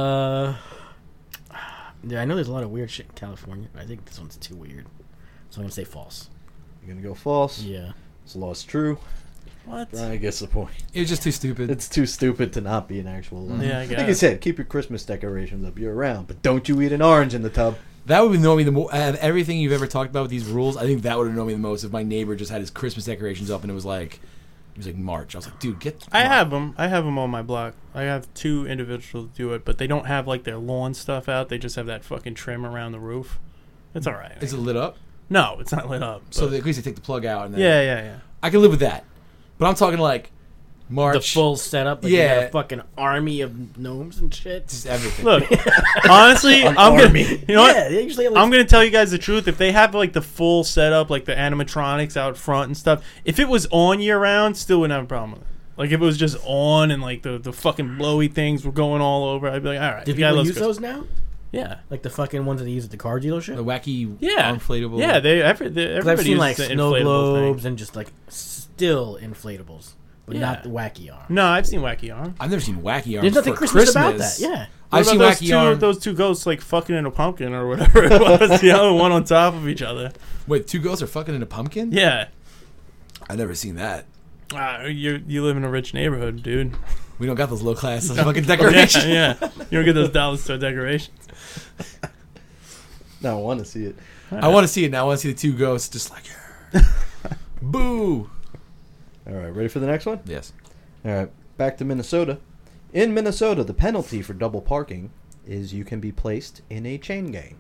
Yeah, I know there's a lot of weird shit in California, but I think this one's too weird. So I'm going to say false. You're going to go false? Yeah. This law is true. What? I guess the point. It was just too stupid. It's too stupid to not be an actual law. Yeah, I guess. Like you said, keep your Christmas decorations up year round, but don't you eat an orange in the tub. That would annoy me the most. Out of everything you've ever talked about with these rules, I think that would annoy me the most if my neighbor just had his Christmas decorations up and it was like March. I was like, dude, I have them on my block. I have 2 individuals do it, but they don't have like their lawn stuff out. They just have that fucking trim around the roof. It's all right. Is it lit up? No, it's not lit up. So at least they take the plug out. And then Yeah. I can live with that. But I'm talking like March. The full setup. Like Yeah. You got a fucking army of gnomes and shit. Just everything. Look, honestly, An I'm army. gonna. You know what? Yeah, they usually have, like, I'm gonna tell you guys the truth. If they have like the full setup, like the animatronics out front and stuff, if it was on year round, still wouldn't have a problem with it. Like if it was just on and like the fucking blowy things were going all over, I'd be like, all right. Do the guy people looks use good. those now? Yeah. Like the fucking ones that they use at the car dealership? The wacky Yeah. inflatable. Yeah, Because I've seen like uses the snow inflatable globes thing. and just like still inflatables, but Yeah. not the wacky arm. No, I've seen wacky arm. I've never seen wacky arms There's nothing for Christmas about that. Yeah. What I've seen about wacky arms. those 2 ghosts like fucking in a pumpkin or whatever it was. The other one on top of each other. Wait, 2 ghosts are fucking in a pumpkin? Yeah. I've never seen that. You live in a rich neighborhood, dude. We don't got those low class fucking decorations. Yeah. You don't get those dollar store decorations. No, I want to see it. I want to see it now. I want to see the 2 ghosts just like, boo. All right, ready for the next one? Yes. All right, back to Minnesota. In Minnesota, the penalty for double parking is you can be placed in a chain gang.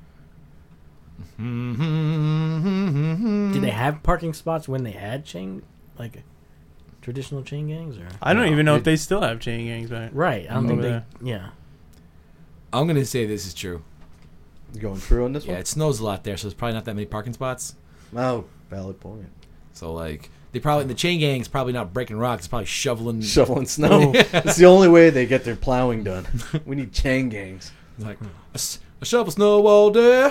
Did they have parking spots when they had traditional chain gangs? Or I don't even know if they still have chain gangs, right? Right. I don't think they. Yeah. I'm going to say this is true. You going true on this one? Yeah, it snows a lot there, so there's probably not that many parking spots. Oh, valid point. So, like, the chain gang's probably not breaking rocks. It's probably shoveling snow. It's the only way they get their plowing done. We need chain gangs. Like, I shovel snow all day.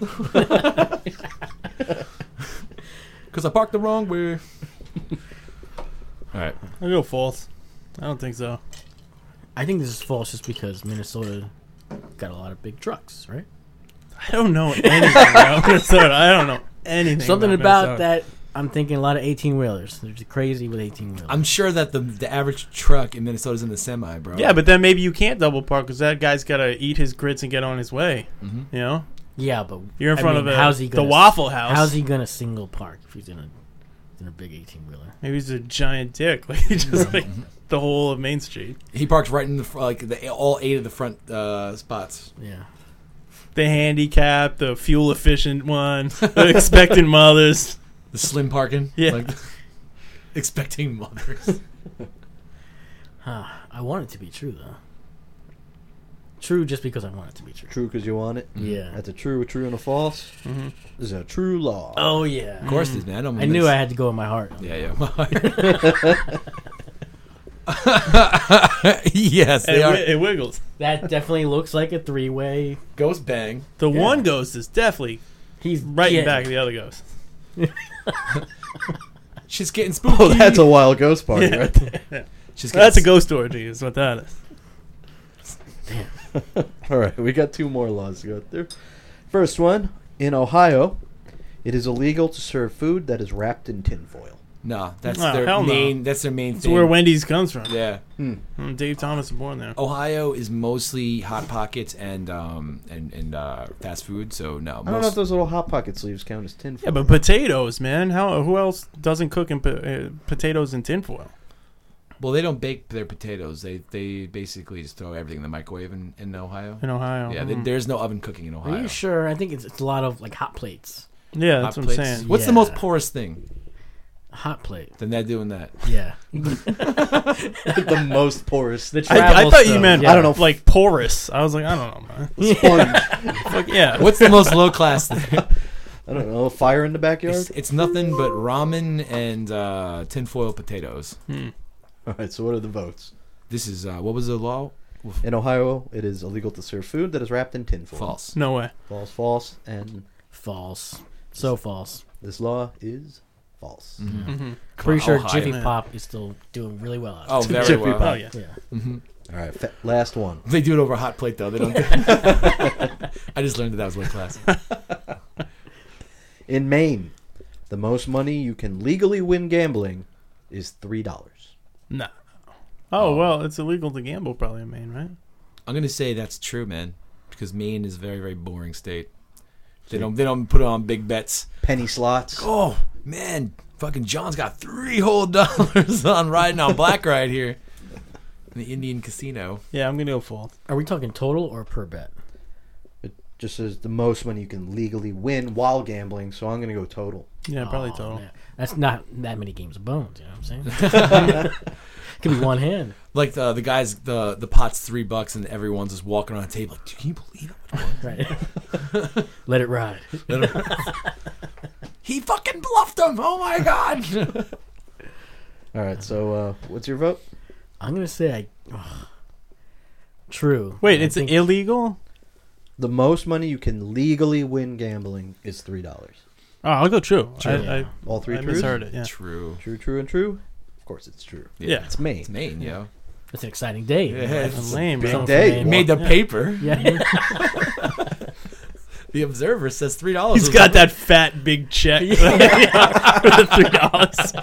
Because I parked the wrong way. All right. I'll go false. I don't think so. I think this is false just because Minnesota got a lot of big trucks, right? I don't know anything about Minnesota. I don't know anything. Something about about that. I'm thinking a lot of 18-wheelers. They're just crazy with 18-wheelers. I'm sure that the average truck in Minnesota's in the semi, bro. Yeah, but then maybe you can't double park because that guy's got to eat his grits and get on his way. Mm-hmm. You know? Yeah, but you're in front of how's he the gonna, Waffle House. How's he gonna single park if he's in a big 18-wheeler? Maybe he's a giant dick. Like he just like the whole of Main Street. He parks right in all 8 of the front spots. Yeah. The handicap, the fuel efficient one, the expectant mothers. The slim parking? Yeah. Like, expecting mothers. I want it to be true, though. True just because I want it to be true. True because you want it? Yeah. That's a true and a false. Mm-hmm. This is a true law. Oh, yeah. Of course it is, man. I knew I had to go with my heart. Yeah. My heart. Yes, they are. It wiggles. That definitely looks like a 3-way. Ghost bang. The one ghost is definitely he's right in back of the other ghost. She's getting spooky. Oh, that's a wild ghost party right there. Yeah. That's a ghost orgy is what that is. Damn. All right, we got 2 more laws to go through. First one, in Ohio, it is illegal to serve food that is wrapped in tinfoil. No, that's Oh, their hell no. main. That's their main That's thing. where Wendy's comes from. Yeah. Dave Thomas was born there. Ohio is mostly Hot Pockets and fast food. So no, I don't know if those little Hot Pocket sleeves count as tinfoil. Yeah, but potatoes, man. Who else doesn't cook in potatoes in tinfoil? Well, they don't bake their potatoes. They basically just throw everything in the microwave in Ohio. In Ohio. Yeah, Mhm. there's no oven cooking in Ohio. Are you sure? I think it's a lot of like hot plates. Yeah, Hot that's what I'm plates. saying. What's the Yeah. most porous thing? Hot plate. Then they're doing that. Yeah. The most porous. The I travel thought you stove, meant yeah. I don't know. like porous. I was like, I don't know, man. Sponge. Fuck yeah. What's the most low class thing? I don't know. Fire in the backyard? It's nothing but ramen and tinfoil potatoes. All right, so what are the votes? This is what was the law? In Ohio, it is illegal to serve food that is wrapped in tinfoil. False. No way. False, and False. So false. this law is false. Pretty sure Ohio. Jiffy Pop is still doing really well. Out Oh, there. very Jiffy well. Pop. Oh yeah. Yeah. All right, last one. They do it over a hot plate though. They don't. I just learned that was low class. In Maine, the most money you can legally win gambling is $3. Nah. Oh well, it's illegal to gamble probably in Maine, right? I'm gonna say that's true, man, because Maine is a very, very boring state. They don't put on big bets. Penny slots. Oh man, fucking John's got $3 whole on riding on black right here in the Indian casino. Yeah, I'm gonna go false. Are we talking total or per bet? It just says the most money you can legally win while gambling, so I'm going to go total. Yeah, probably Oh, total. man. That's not that many games of bones. You know what I'm saying? Could be one hand. Like the guys, the pot's $3, and everyone's just walking around the table. Like, can you believe it? Right. Let it ride. He fucking bluffed him! Oh my god! All right, so what's your vote? I'm gonna say true. Wait, I it's think- illegal? The most money you can legally win gambling is $3. Oh, I'll go true. True. All three I truths? misheard it. Yeah. True. True, and true? Of course it's true. Yeah. It's Maine. It's Maine, yo. It's an exciting day. Yeah, Right? it's lame, Big bro. day. Maine. Made the paper. Yeah. The Observer says $3. He's got that fat big check for the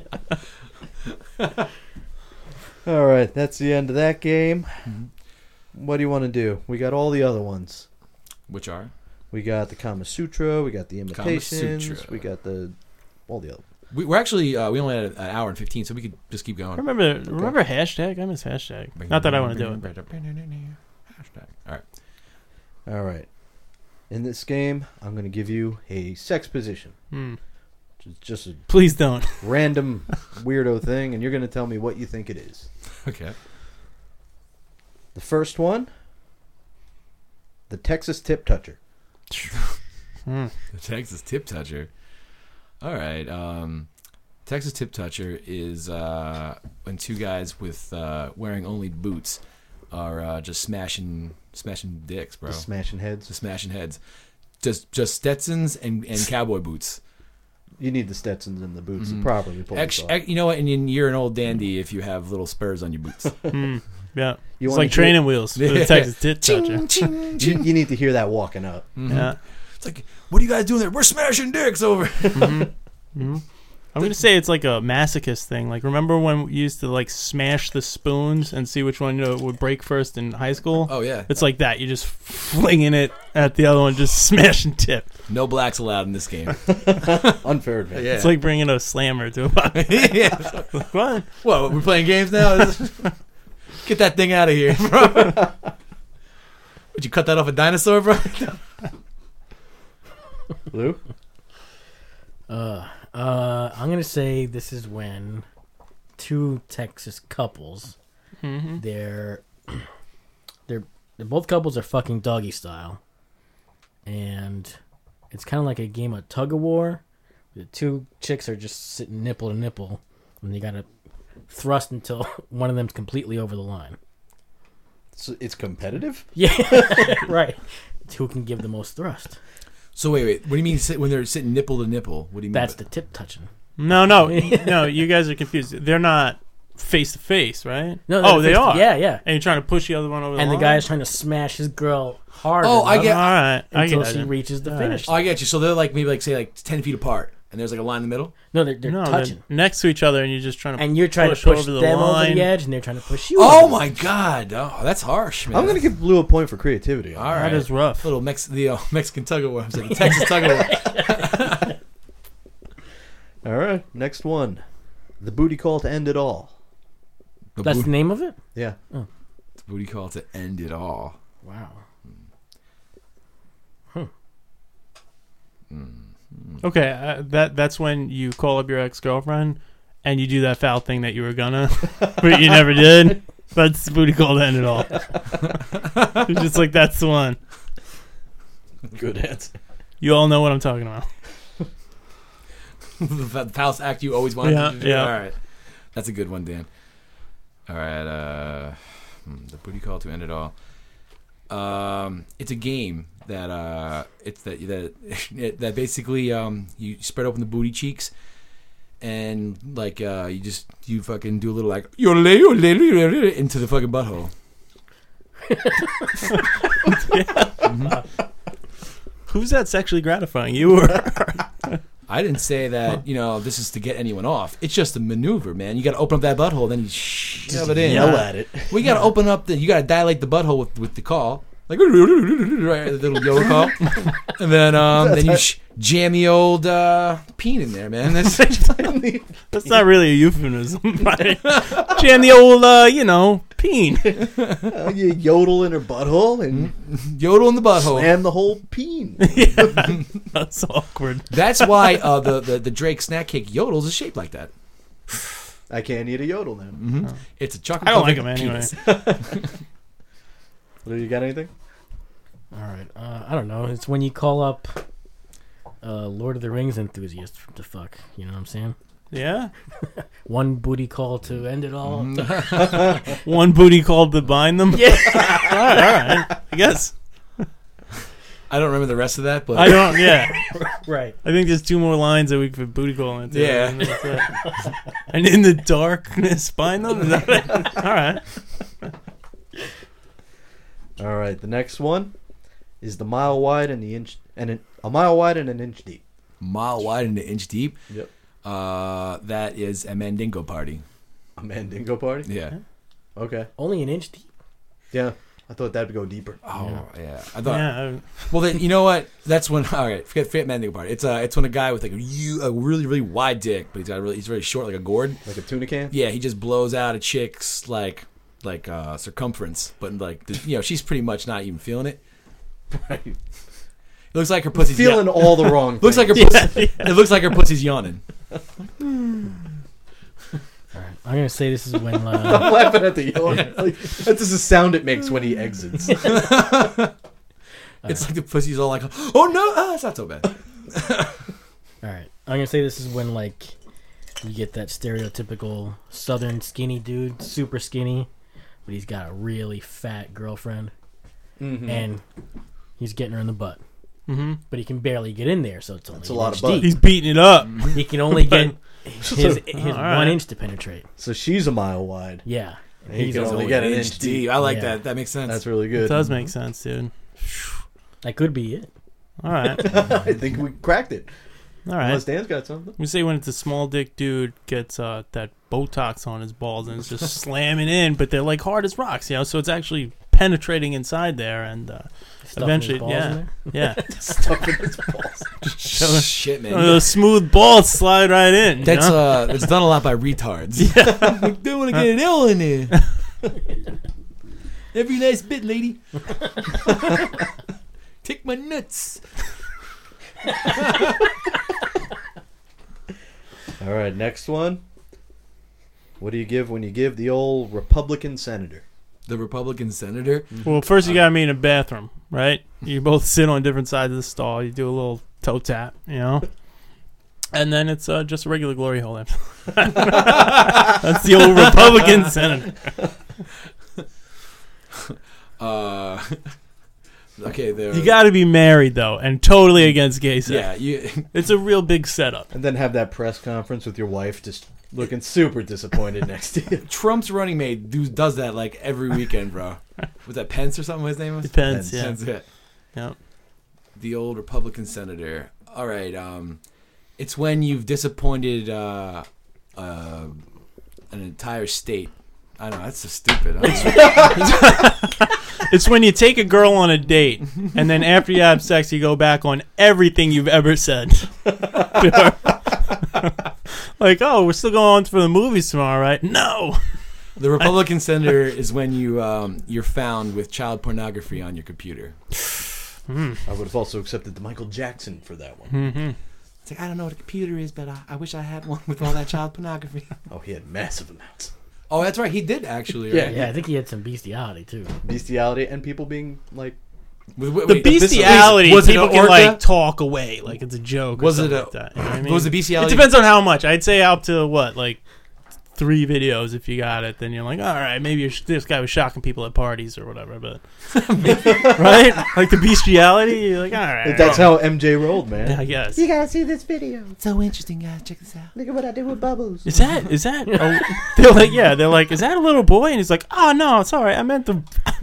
$3. All right, that's the end of that game. What do you want to do? We got all the other ones. Which are? We got the Kama Sutra. We got the Imitations. Sutra. We got all the other. We're actually we only had an hour and 15, so we could just keep going. Remember hashtag? I miss hashtag. Not that I want to do it. Hashtag. All right. All right. In this game, I'm going to give you a sex position. Just a Please don't. random weirdo thing, and you're going to tell me what you think it is. Okay. The first one, the Texas Tip Toucher. The Texas Tip Toucher. All right. Texas Tip Toucher is when two guys with wearing only boots are just smashing dicks, bro. Just smashing heads. Just smashing heads. Just Stetsons and cowboy boots. You need the Stetsons and the boots to properly pull this off. You know what? And you're an old dandy if you have little spurs on your boots. Yeah. You It's wanna like training wheels for the Yeah. Texas Tit Toucher. You need to hear that walking up. Yeah. It's like, what are you guys doing there? We're smashing dicks over. I'm going to say it's like a masochist thing. Like, remember when we used to, like, smash the spoons and see which one would break first in high school? Oh, yeah. It's like that. You're just flinging it at the other one, just smashing tip. No blacks allowed in this game. Unfair advantage. Yeah. It's like bringing a slammer to a box. Yeah. What? What, we're playing games now? Get that thing out of here, bro. Would you cut that off a dinosaur, bro? Lou? I'm gonna say this is when two Texas couples, they're both couples are fucking doggy style, and it's kind of like a game of tug of war. The two chicks are just sitting nipple to nipple, and you gotta thrust until one of them's completely over the line. So it's competitive? Yeah, right. Who can give the most thrust? So wait. What do you mean when they're sitting nipple to nipple? What do you mean? That's the tip touching. No, you guys are confused. They're not face to face, right? No, oh, they face- are. yeah. And you're trying to push the other one over the And the line? guy is trying to smash his girl hard. Oh, I get- All right. I until get she it. reaches the All finish. Oh, I get you. So they're like maybe like say like 10 feet apart, and there's like a line in the middle. No, they're touching. next to each other, and you're just trying to And you're trying to push over the them line. over the edge, and they're trying to push you. Oh over. my god! Oh, that's harsh, man. I'm going to give Blue a point for creativity. All right, That is rough. Little Mexican tug of war. I'm saying the Texas tug of war. All right, next one. The booty call to end it all. That's the name of it? Yeah. Oh. The booty call to end it all. Wow. Okay, that's when you call up your ex-girlfriend and you do that foul thing that you were gonna, but you never did. That's the booty call to end it all. It's just like, that's the one. Good answer. You all know what I'm talking about. The foulest act you always wanted to do. Yeah. All right, that's a good one, Dan. All right, the booty call to end it all. It's a game that that basically you spread open the booty cheeks and like you fucking do a little like yodel into the fucking butthole. Who's that sexually gratifying? You or I didn't say that, this is to get anyone off. It's just a maneuver, man. You got to open up that butthole, then you shove it in. Yell at it. We got to open up you got to dilate the butthole with the call. Like, right, the little yodel call. And then you jam the old peen in there, man. That's not really a euphemism. Right? Jam the old, peen. You yodel in her butthole and yodel in the butthole. Slam the whole peen. Yeah, that's awkward. That's why the Drake snack cake yodels is shaped like that. I can't eat a yodel now. Mm-hmm. Oh. It's a chocolate. I don't like them anyway. You got anything? All right. I don't know. It's when you call up Lord of the Rings enthusiast to fuck. You know what I'm saying? Yeah. One booty call to end it all. One booty call to bind them. Yeah. all right. I guess. I don't remember the rest of that, but I don't. Yeah. Right. I think there's 2 more lines that we could booty call into. Yeah. And, that's it. And in the darkness, bind them. Is that it? All right. All right. The next one is the mile wide and a mile wide and an inch deep. Mile wide and an inch deep. Yep. That is a Mandingo party. A Mandingo party? Yeah. Okay. Only an inch deep? Yeah. I thought that'd go deeper. Oh yeah. I thought. Yeah. Well, then you know what? That's when. All right, forget Mandingo party. It's when a guy with like a really really wide dick, but he's very short, like a gourd, like a tuna can. Yeah, he just blows out a chick's like circumference, but like she's pretty much not even feeling it. Right. It looks like her pussy's feeling all the wrong. Looks like her pussy. It looks like her pussy's yawning. All right. I'm gonna say this is when I'm laughing at the yawn. Like, that's just the sound it makes when he exits. It's like the pussy's all like, oh no, it's not so bad. All right. I'm gonna say this is when like you get that stereotypical Southern skinny dude, super skinny, but he's got a really fat girlfriend, and he's getting her in the butt. Mm-hmm. But he can barely get in there, so it's only That's a lot inch of butt. deep. He's beating it up. He can only get his All right. 1 inch to penetrate. So she's a mile wide. Yeah. And he can He's only get an inch deep. I like Yeah. that. That makes sense. That's really It good. does make sense, dude. That could be it. All right. I think we cracked it. All right. Unless Dan's got something. We say when it's a small dick dude gets that Botox on his balls and it's just slamming in, but they're like hard as rocks, so it's actually penetrating inside there and Stuffing eventually, his balls in yeah, there? Stuffing his balls. Shit, man. those smooth balls slide right in. That's it's done a lot by retards. Don't want to get an L in there. Every nice bit, lady. Take my nuts. All right, next one. What do you give when you give the old Republican senator? The Republican senator. Well, first you gotta meet in a bathroom, right? You both sit on different sides of the stall. You do a little toe tap, and then it's just a regular glory hole. After. That's the old Republican senator. Okay, there. You got to be married though, and totally against gay sex. Yeah, it's a real big setup. And then have that press conference with your wife just Looking super disappointed next to you. Trump's running mate does that like every weekend, bro. Was that Pence or something? His name was Pence. Yeah. Pence, yeah. Yep. The old Republican senator. All right. It's when you've disappointed an entire state. I know that's so stupid. It's when you take a girl on a date, and then after you have sex, you go back on everything you've ever said. Like, oh, we're still going on for the movies tomorrow, right? No. The Republican senator is when you're found with child pornography on your computer. I would have also accepted the Michael Jackson for that one. Mm-hmm. It's like, I don't know what a computer is, but I wish I had one with all that child pornography. Oh, he had massive amounts. Oh, that's right. He did actually. Yeah. Right? Yeah, I think he had some bestiality too. Bestiality and people being like... The bestiality, was it people an can orca? like talk away, like it's a joke. Was or it something a- like that? You know what I mean? was the bestiality- It depends on how much. I'd say up to what, like 3 videos. If you got it, then you're like, all right, maybe this guy was shocking people at parties or whatever. But right, like the bestiality, you're like, all right. That's how MJ rolled, man. Yeah, I guess. You gotta see this video. It's so interesting, guys. Check this out. Look at what I did with Bubbles. Is that? They're like, is that a little boy? And he's like, oh no, it's all right. I meant the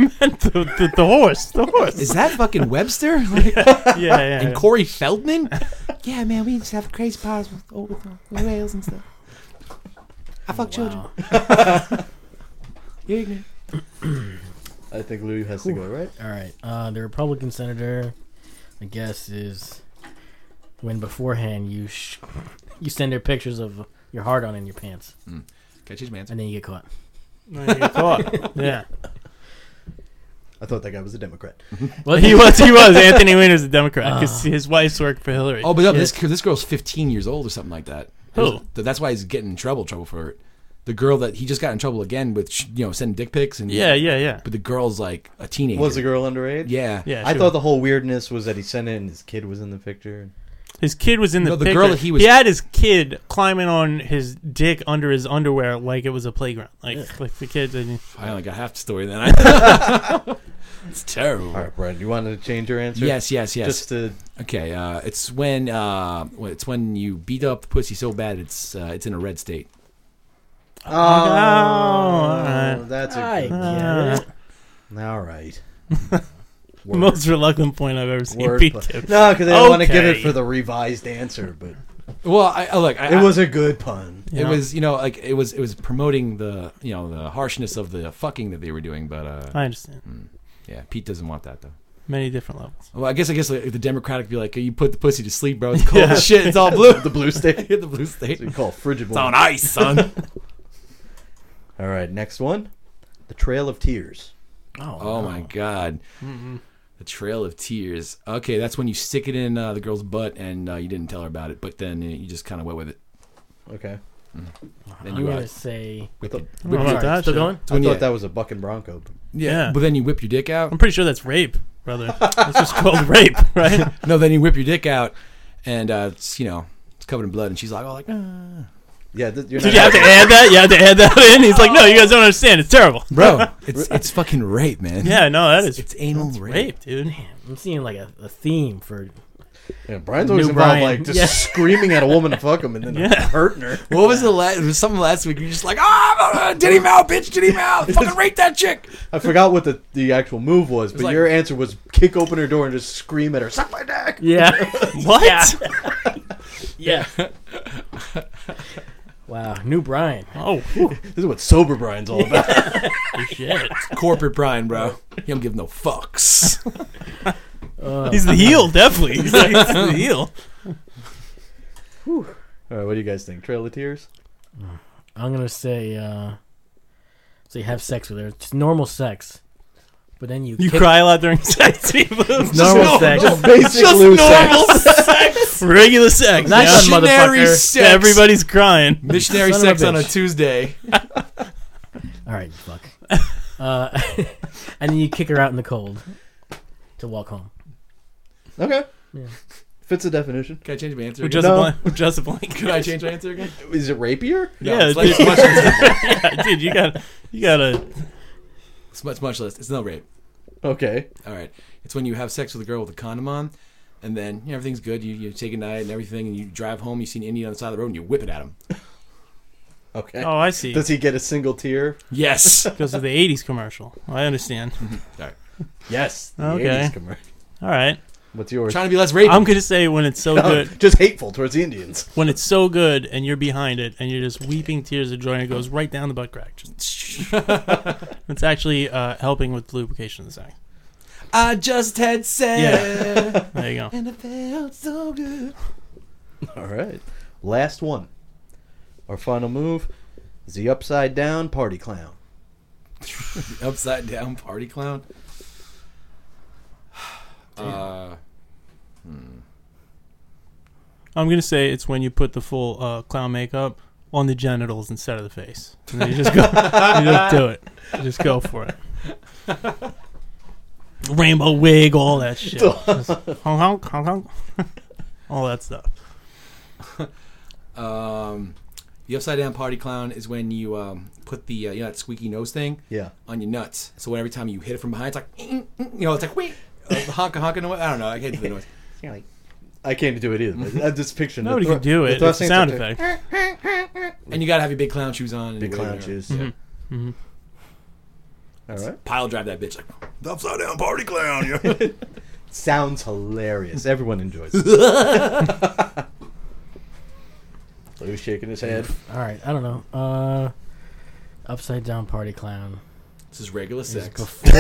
horse. The horse. Is that fucking Webster? Like, yeah. And Corey Feldman? Yeah, man, we just have crazy powers with whales and stuff. I fuck children. You're ignorant. I think Louis has to go, right? All right. The Republican senator, I guess, is when beforehand you send her pictures of your heart on in your pants. Can I change my answer? And then you get caught. Yeah. I thought that guy was a Democrat. Well, he was. Anthony Weiner's a Democrat because his wife's worked for Hillary. Oh, but no, this girl's 15 years old or something like that. Who? That's why he's getting in trouble for it. The girl that he just got in trouble again with, sending dick pics and yeah. But the girl's like a teenager. Was the girl underage? Yeah. I thought the whole weirdness was that he sent it and his kid was in the picture. His kid was in the picture. girl that he was. He had his kid climbing on his dick under his underwear like it was a playground. Like the kid. I only got half the story then. It's terrible. All right, Brad, you wanted to change your answer? Yes. Just to... Okay, it's when you beat up the pussy so bad it's in a red state. Oh, all right. That's a I good get it. All right. The most reluctant point I've ever seen. Word Pete play. do. No, because I don't want to give it Okay. for the revised answer, but Well, it was a good pun. It was, it was promoting the, the harshness of the fucking that they were doing, but I understand. Yeah, Pete doesn't want that though. Many different levels. Well, I guess like, the Democratic be like, you put the pussy to sleep, bro. It's cold as shit. It's all blue. The blue state. The blue state. So you call it frigid. It's on ice, son. All right, next one, the Trail of Tears. Oh my God. The Trail of Tears. Okay, that's when you stick it in the girl's butt and you didn't tell her about it, but then you just kind of went with it. Okay. Then I'm you going to say... whip it. What about that Still shit? going? I thought that was a buck and bronco. Yeah, but then you whip your dick out. I'm pretty sure that's rape, brother. That's just called rape, right? No, then you whip your dick out, and it's it's covered in blood, and she's like, "Oh, like." Yeah, Did you have to add that? You had to add that in. He's like, "No, you guys don't understand. It's terrible, bro. It's fucking rape, man. Yeah, no, that is it's anal rape, dude. I'm seeing like a theme for... Yeah, Brian's always New involved, Brian. like just screaming at a woman to fuck him and then hurting her. What was the last? It was something last week. You're just like, did him out, bitch, did him out, fucking rape that chick. I forgot what the actual move was, but like- your answer was kick open her door and just scream at her, suck my dick. Yeah. What? Yeah. Wow, new Brian. Oh, This is what sober Brian's all about. shit. Corporate Brian, bro. He don't give no fucks. He's the heel, definitely. He's the heel. All right, what do you guys think? Trail of Tears? I'm going to say you have sex with her. Just normal sex. But then you You kick- cry a lot during sex, people. Normal sex. Just basic Lou sex. sex. Regular sex. Nice yeah. one, Missionary motherfucker. sex. Everybody's crying. Missionary Son of a sex on a bitch. Tuesday. All right, fuck. And then you kick her out in the cold to walk home. Okay. Yeah. Fits the definition. Can I change my answer? With Again? just, No. a blank, with just a blank. Can I change my answer again? Is it rapier? No, Yeah, it's like, dude. much less. Yeah, dude, you gotta. It's much less. It's no rape. Okay. All right. It's when you have sex with a girl with a condom on, and then everything's good. You take a night and everything, and you drive home. You see an Indian on the side of the road, and you whip it at him. Okay. Oh, I see. Does he get a single tear? Yes. Because of the 80s commercial. I understand. Yes. The Okay. 80s commercial. All right. What's yours? Trying to be less rapey. I'm going to say when it's so good. Just hateful towards the Indians. When it's so good and you're behind it and you're just weeping tears of joy and it goes right down the butt crack. Just it's actually helping with lubrication of the sack. I just had sex. Yeah. There you go. And it felt so good. All right. Last one. Our final move is the upside down party clown. Upside down party clown. I'm going to say it's when you put the full clown makeup on the genitals instead of the face. And then you just go. You just do it. You just go for it. Rainbow wig, all that shit. Just honk, honk, honk, honk. All that stuff. The upside down party clown is when you put the you know that squeaky nose thing on your nuts. So every time you hit it from behind, it's like it's like wait, honka noise. I don't know. I can't do the noise. I can't do it either. But I'm just picturing nobody can do it. It's a sound effect. And you gotta have your big clown shoes on. Big clown shoes. Yeah. Mm-hmm. All right. Pile drive that bitch like the upside down party clown. Sounds hilarious. Everyone enjoys it. Lou's shaking his head. All right, I don't know. Upside down party clown. This is regular sex. Before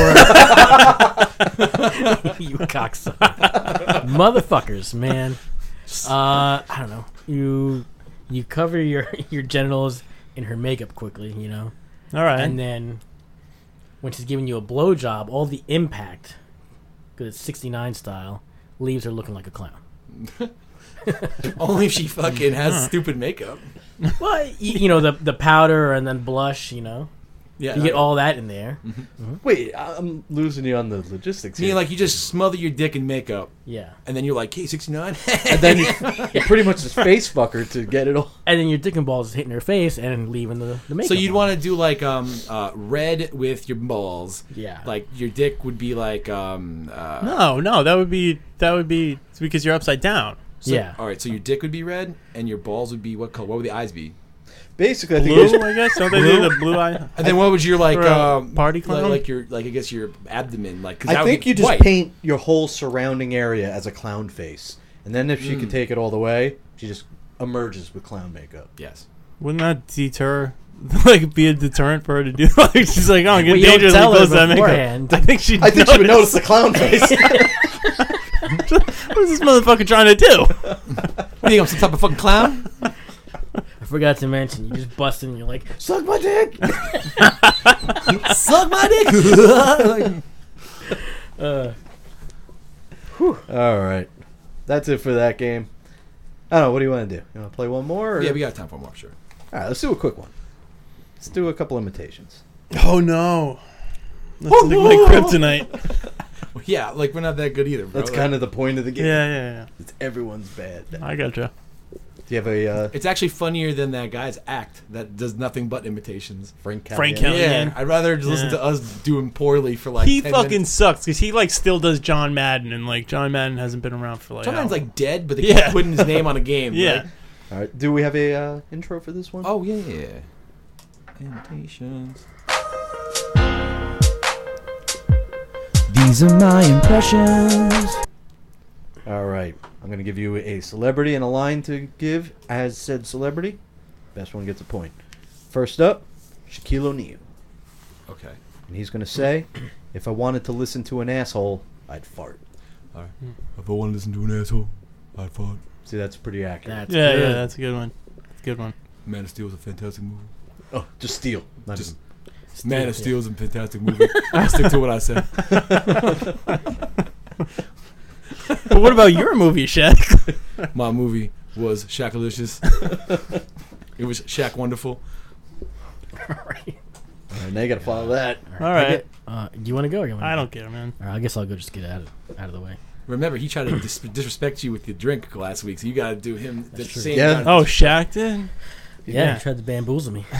you cocksucker, motherfuckers, man. I don't know. You cover your genitals in her makeup quickly, you know. All right. And then when she's giving you a blowjob, all the impact, because it's 69 style, leaves her looking like a clown. Only if she fucking has stupid makeup. Well, you know, the powder and then blush, you know. Yeah, you get all that in there. Mm-hmm. Mm-hmm. Wait, I'm losing you on the logistics here. Like you just smother your dick in makeup. Yeah. And then you're like, hey, 69? And then you pretty much just face fuck her to get it all. And then your dick and balls is hitting her face and leaving the makeup. So you'd on. want to do like red with your balls. Yeah. Like your dick would be like No, that would be it's because you're upside down. So, yeah. All right, so your dick would be red and your balls would be what color? What would the eyes be? Basically, I think Blue, I guess. Don't they do the blue eye? And then what would your like party clown? like I guess your abdomen like? Cause I think you just white. paint your whole surrounding area as a clown face, and then if she could take it all the way, she just emerges with clown makeup. Yes. Wouldn't that deter? Like be a deterrent for her to do? Like she's like, oh, I'm getting Well, you don't dangerously tell her close to that makeup. beforehand. I think she would notice the clown face. What is this motherfucker trying to do? What do you think, I'm some type of fucking clown? I forgot to mention, you just bust in and you're like, suck my dick! Suck my dick! All right, that's it for that game. I don't know. What do you want to do? You want to play one more? Or? Yeah, we got time for more, sure. All right, let's do a quick one. Let's do a couple imitations. Oh no! That's like my kryptonite. Well, yeah, like we're not that good either, bro. That's kind of the point of the game. Yeah. It's everyone's bad. I gotcha. Do you have a It's actually funnier than that guy's act that does nothing but imitations. Frank Frank Caliendo? Caliendo. Yeah, I'd rather just listen to us doing poorly for like He 10 fucking minutes. sucks because he like still does John Madden and like John Madden hasn't been around for like. John Madden's how- like dead, but they keep putting his name on a game. Yeah. Like, All right. Do we have a intro for this one? oh yeah. Imitations. These are my impressions. All right. I'm going to give you a celebrity and a line to give as said celebrity. Best one gets a point. First up, Shaquille O'Neal. Okay. And he's going to say, if I wanted to listen to an asshole, I'd fart. All right. If I want to listen to an asshole, I'd fart. See, that's pretty accurate. That's Yeah, good. that's a good one. That's a good one. Man of Steel is a fantastic movie. Oh, just steal. Not Just even. Man of Steel is a fantastic movie. I'll stick to what I said. But what about your movie, Shaq? My movie was Shaqalicious. It was Shaq Wonderful. All right, now you got to follow that. All right. Do you want to go? Or you want I don't care, man. All right, I guess I'll go just get out of the way. Remember, he tried to disrespect you with your drink last week, so you got to do him the true. same. Yeah. kind Oh, of- Shaq did? Yeah, he tried to bamboozle me.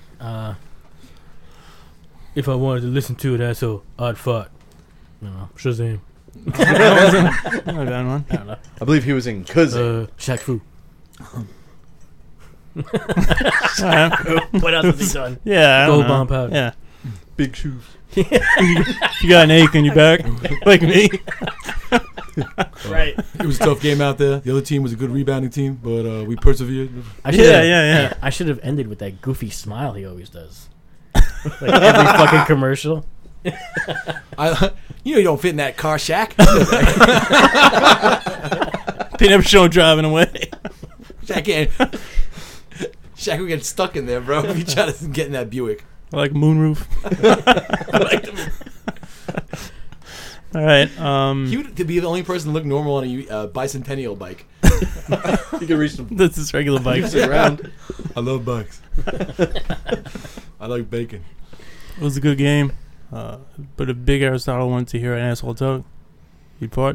If I wanted to listen to it, asshole, I'd fart. No, Shazam. Not a bad one. I don't know. I believe he was in Cousin. Shaq Fu. What else has he done? Yeah, I Gold don't know. bomb powder. Yeah, Big shoes. you got an ache in your back, like me. Right. It was a tough game out there. The other team was a good rebounding team, but we persevered. Yeah. I should have ended with that goofy smile he always does. Like every fucking commercial. You don't fit in that car shack. They never show him driving away. Shaq would get stuck in there, bro. If you try to get in that Buick. I like moonroof. All right. He would be the only person to look normal on a bicentennial bike. You can reach them. That's his regular bike. Around. I love bikes. I like bacon. It was a good game. But if Big Aristotle wanted to hear an asshole talk, he'd fart.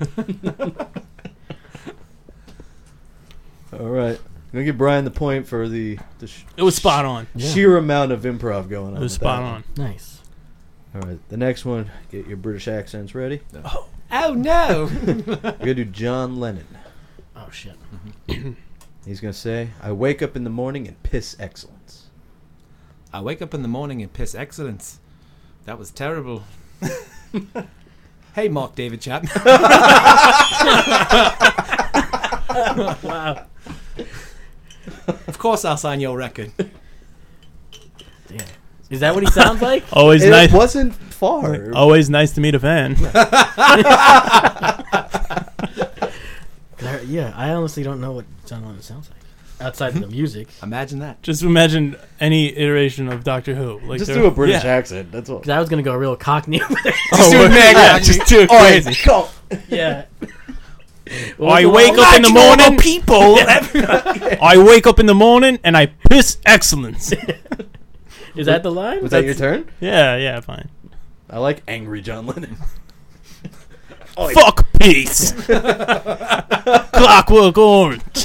All right. I'm going to give Brian the point for the It was spot on. sheer amount of improv going on. It was with spot that on. Nice. one. All right. The next one, get your British accents ready. Oh no! We're going to do John Lennon. Oh shit. He's going to say, I wake up in the morning and piss excellence. I wake up in the morning and piss excellence. That was terrible. Hey, Mark David Chapman. Wow. Of course, I'll sign your record. Damn. Is that what he sounds like? Always It nice. wasn't far. Always nice to meet a fan. Yeah, I honestly don't know what John Lennon sounds like outside of the music. Imagine that. Just imagine any iteration of Doctor Who. Like Just they're- do a British yeah. accent. That's all. 'Cause I was gonna go real Cockney over there. Oh, do it mad, yeah, Cockney. just do it crazy. Go. Yeah. I wake up in the morning. people. I wake up in the morning and I piss excellence. Is that the line? Was that your turn? Yeah, fine. I like angry John Lennon. Fuck peace. Clockwork Orange.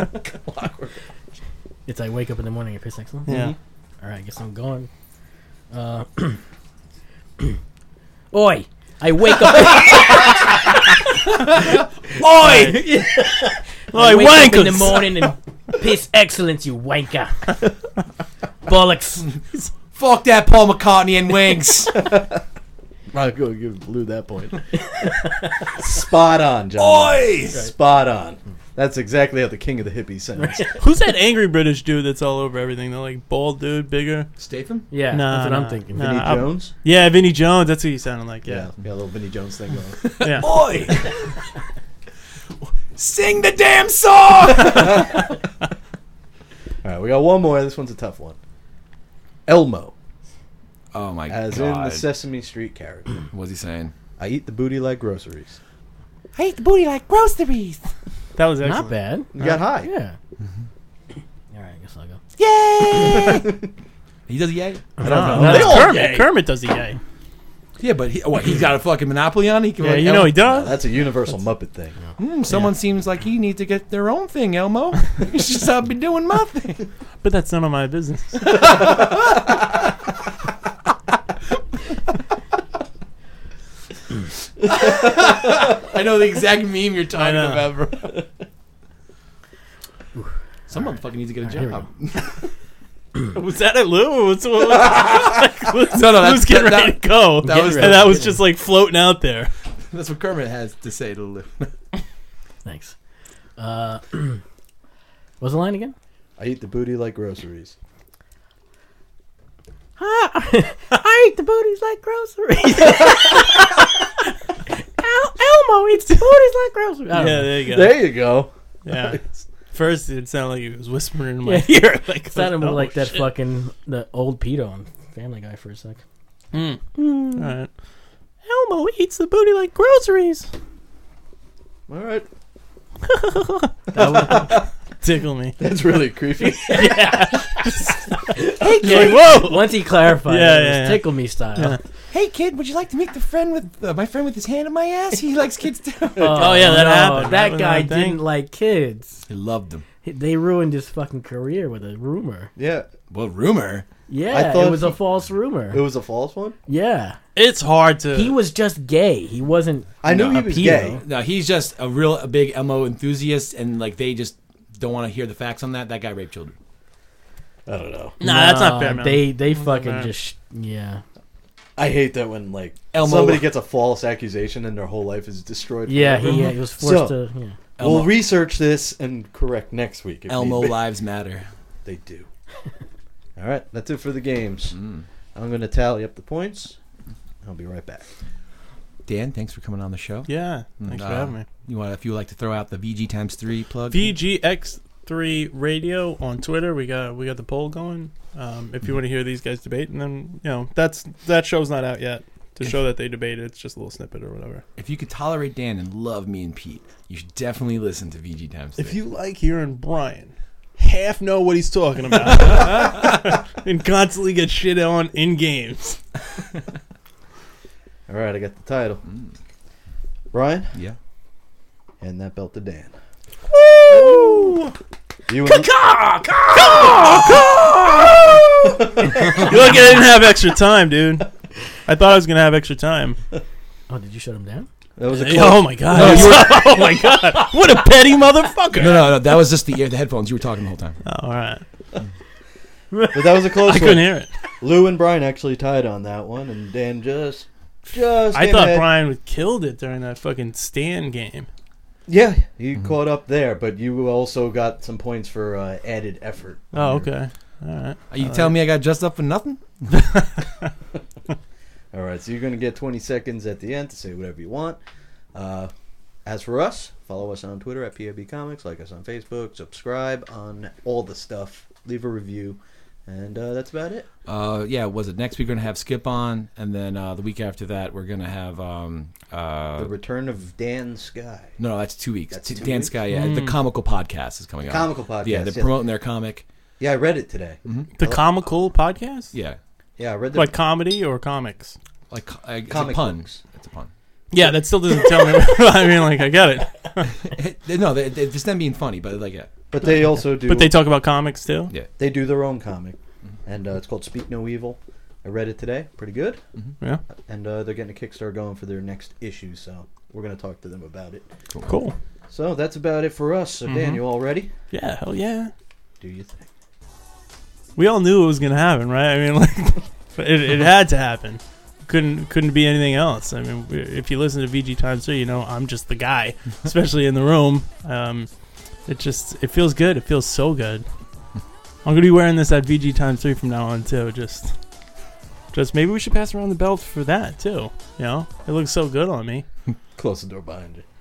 It's I wake up in the morning and piss excellent. Yeah. All right, I guess I'm going. Oi! I wake up. Oi! I Oi, wake up in the wankers. morning and piss excellence, you wanker. Bollocks. Fuck that Paul McCartney and wings. I'll go give Lou that point. Spot on, John. Oi! Spot on. That's exactly how the king of the hippies sounds. Who's that angry British dude that's all over everything? They're like bald dude, bigger. Statham? Yeah, Nah, that's what I'm nah. thinking. Nah. Vinny I'm- Jones? Yeah, Vinny Jones. That's who he sounded like. Yeah. Yeah, a little Vinny Jones thing going. Yeah. Oi! Sing the damn song! All right, we got one more. This one's a tough one. Elmo, Oh my as god. in the Sesame Street character. What's he saying? I eat the booty like groceries. I eat the booty like groceries. That was excellent. Not bad. You got high. Yeah. All right, I guess I'll go. Yay! He does yay? I don't know. That's They all Kermit. yay. Kermit does the yay. Yeah, but he's got a fucking monopoly on it? He can Yeah, you know he No, does. that's a universal Muppet thing. Someone seems like he needs to get their own thing, Elmo. You should stop me doing my thing. But that's none of my business. I know the exact meme you're talking know. about, bro. Some motherfucker needs to get a Here we job. Was that at Lou? Or was, No, that's- Who's getting that- ready to go? that was- and that was just like floating out there. That's what Kermit has to say to Lou. Thanks. What's the line again? I eat the booty like groceries. I eat the booties like groceries. Elmo eats the booties like groceries. I don't Yeah, know. there you go. There you go. Yeah. First, it sounded like he was whispering in my Yeah. ear. Like, It sounded more oh, like that shit. fucking the old Peter on Family Guy for a sec. All right. Elmo eats the booty like groceries. All right. Tickle me. That's really creepy. Hey, You're kid. like, whoa. Once he clarified, Yeah, it was yeah. tickle me style. Yeah. Hey, kid, would you like to meet the friend with my friend with his hand in my ass? He likes kids too. Oh, yeah, that happened. That That guy was a thing. didn't like kids. He loved them. They ruined his fucking career with a rumor. Yeah. Well, rumor. Yeah, I thought it was a he- false rumor. It was a false one? Yeah, It's hard to. he was just gay. He wasn't. I knew a he was pedo. gay. No, he's just a big Elmo enthusiast, and like they just don't want to hear the facts on that guy raped children. I don't know. Nah, that's not fair, man. They fucking just I hate that when like Elmo- somebody gets a false accusation and their whole life is destroyed. Yeah, forever. he was forced to. Yeah. We'll research this and correct next week. if Elmo need be. lives matter. They do. All right, that's it for the games. I'm going to tally up the points. I'll be right back. Dan, thanks for coming on the show. Yeah, thanks for having me. If you would like to throw out the VG times 3 plug. VGX3 Radio on Twitter. We got the poll going. If you want to hear these guys debate, and then that show's not out yet to show that they debated. It's just a little snippet or whatever. If you could tolerate Dan and love me and Pete, you should definitely listen to VG times 3. If you like hearing Brian half know what he's talking about and constantly get shit on in games. All right, I got the title. Brian? Yeah. Hand that belt to Dan. Woo! You You're lucky I didn't have extra time, dude. I thought I was going to have extra time. Oh, did you shut him down? That was a Oh my god! Oh my god! What a petty motherfucker! No, that was just the headphones. You were talking the whole time. Oh, all right. But that was a close one. I couldn't hear it. Lou and Brian actually tied on that one, and Dan just I thought Brian killed it during that fucking stand game. Yeah, you caught up there, but you also got some points for added effort. Oh, okay. All right. Are you telling me I got dressed up for nothing? All right, so you're going to get 20 seconds at the end to say whatever you want. As for us, follow us on Twitter at PAB Comics, like us on Facebook, subscribe on all the stuff, leave a review, and that's about it. Was it next week we're going to have Skip on, and then the week after that we're going to have... the return of Dan Sky. No, that's 2 weeks. That's 2 Dan weeks? Sky, yeah. The Comical Podcast is coming out. Comical Podcast, Yeah, they're promoting their comic. Yeah, I read it today. The Comical Podcast? Yeah. Yeah, I read the... Like comedy or comics? Like it's Comic a pun. books. It's a pun. Yeah, that still doesn't tell me. I mean, like, I get it. No, it's them being funny, but like, yeah. But they also do... But they talk about comics too? Yeah. They do their own comic, and it's called Speak No Evil. I read it today. Pretty good. Yeah. And they're getting a Kickstarter going for their next issue, so we're going to talk to them about it. Cool. So that's about it for us. So, Dan, you all ready? Yeah, hell yeah. Do you think? We all knew it was going to happen, right? I mean, like, it had to happen. Couldn't be anything else. I mean, if you listen to VG Times 3, you know I'm just the guy, especially in the room. It feels good. It feels so good. I'm gonna be wearing this at VG Times 3 from now on too. Just maybe we should pass around the belt for that too. You know, it looks so good on me. Close the door behind you.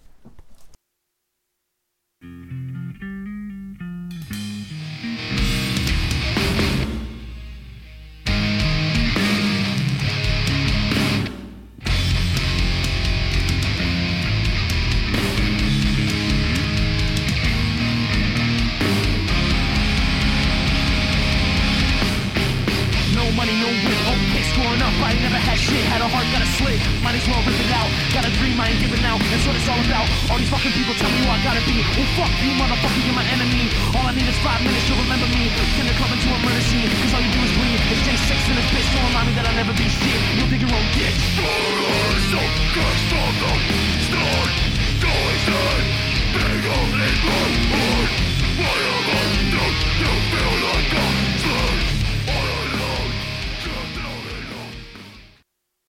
Money, no win, okay, scoring up, I never had shit, had a heart, got a slit, might as well rip it out, got a dream, I ain't giving out, that's what it's all about, all these fucking people tell me who I gotta be, well fuck you motherfucker, you're my enemy, all I need is 5 minutes, you'll remember me, send the club into a murder scene, cause all you do is bleed, it's J6 and this bitch, don't remind me that I'll never be shit, you'll dig your own ditch.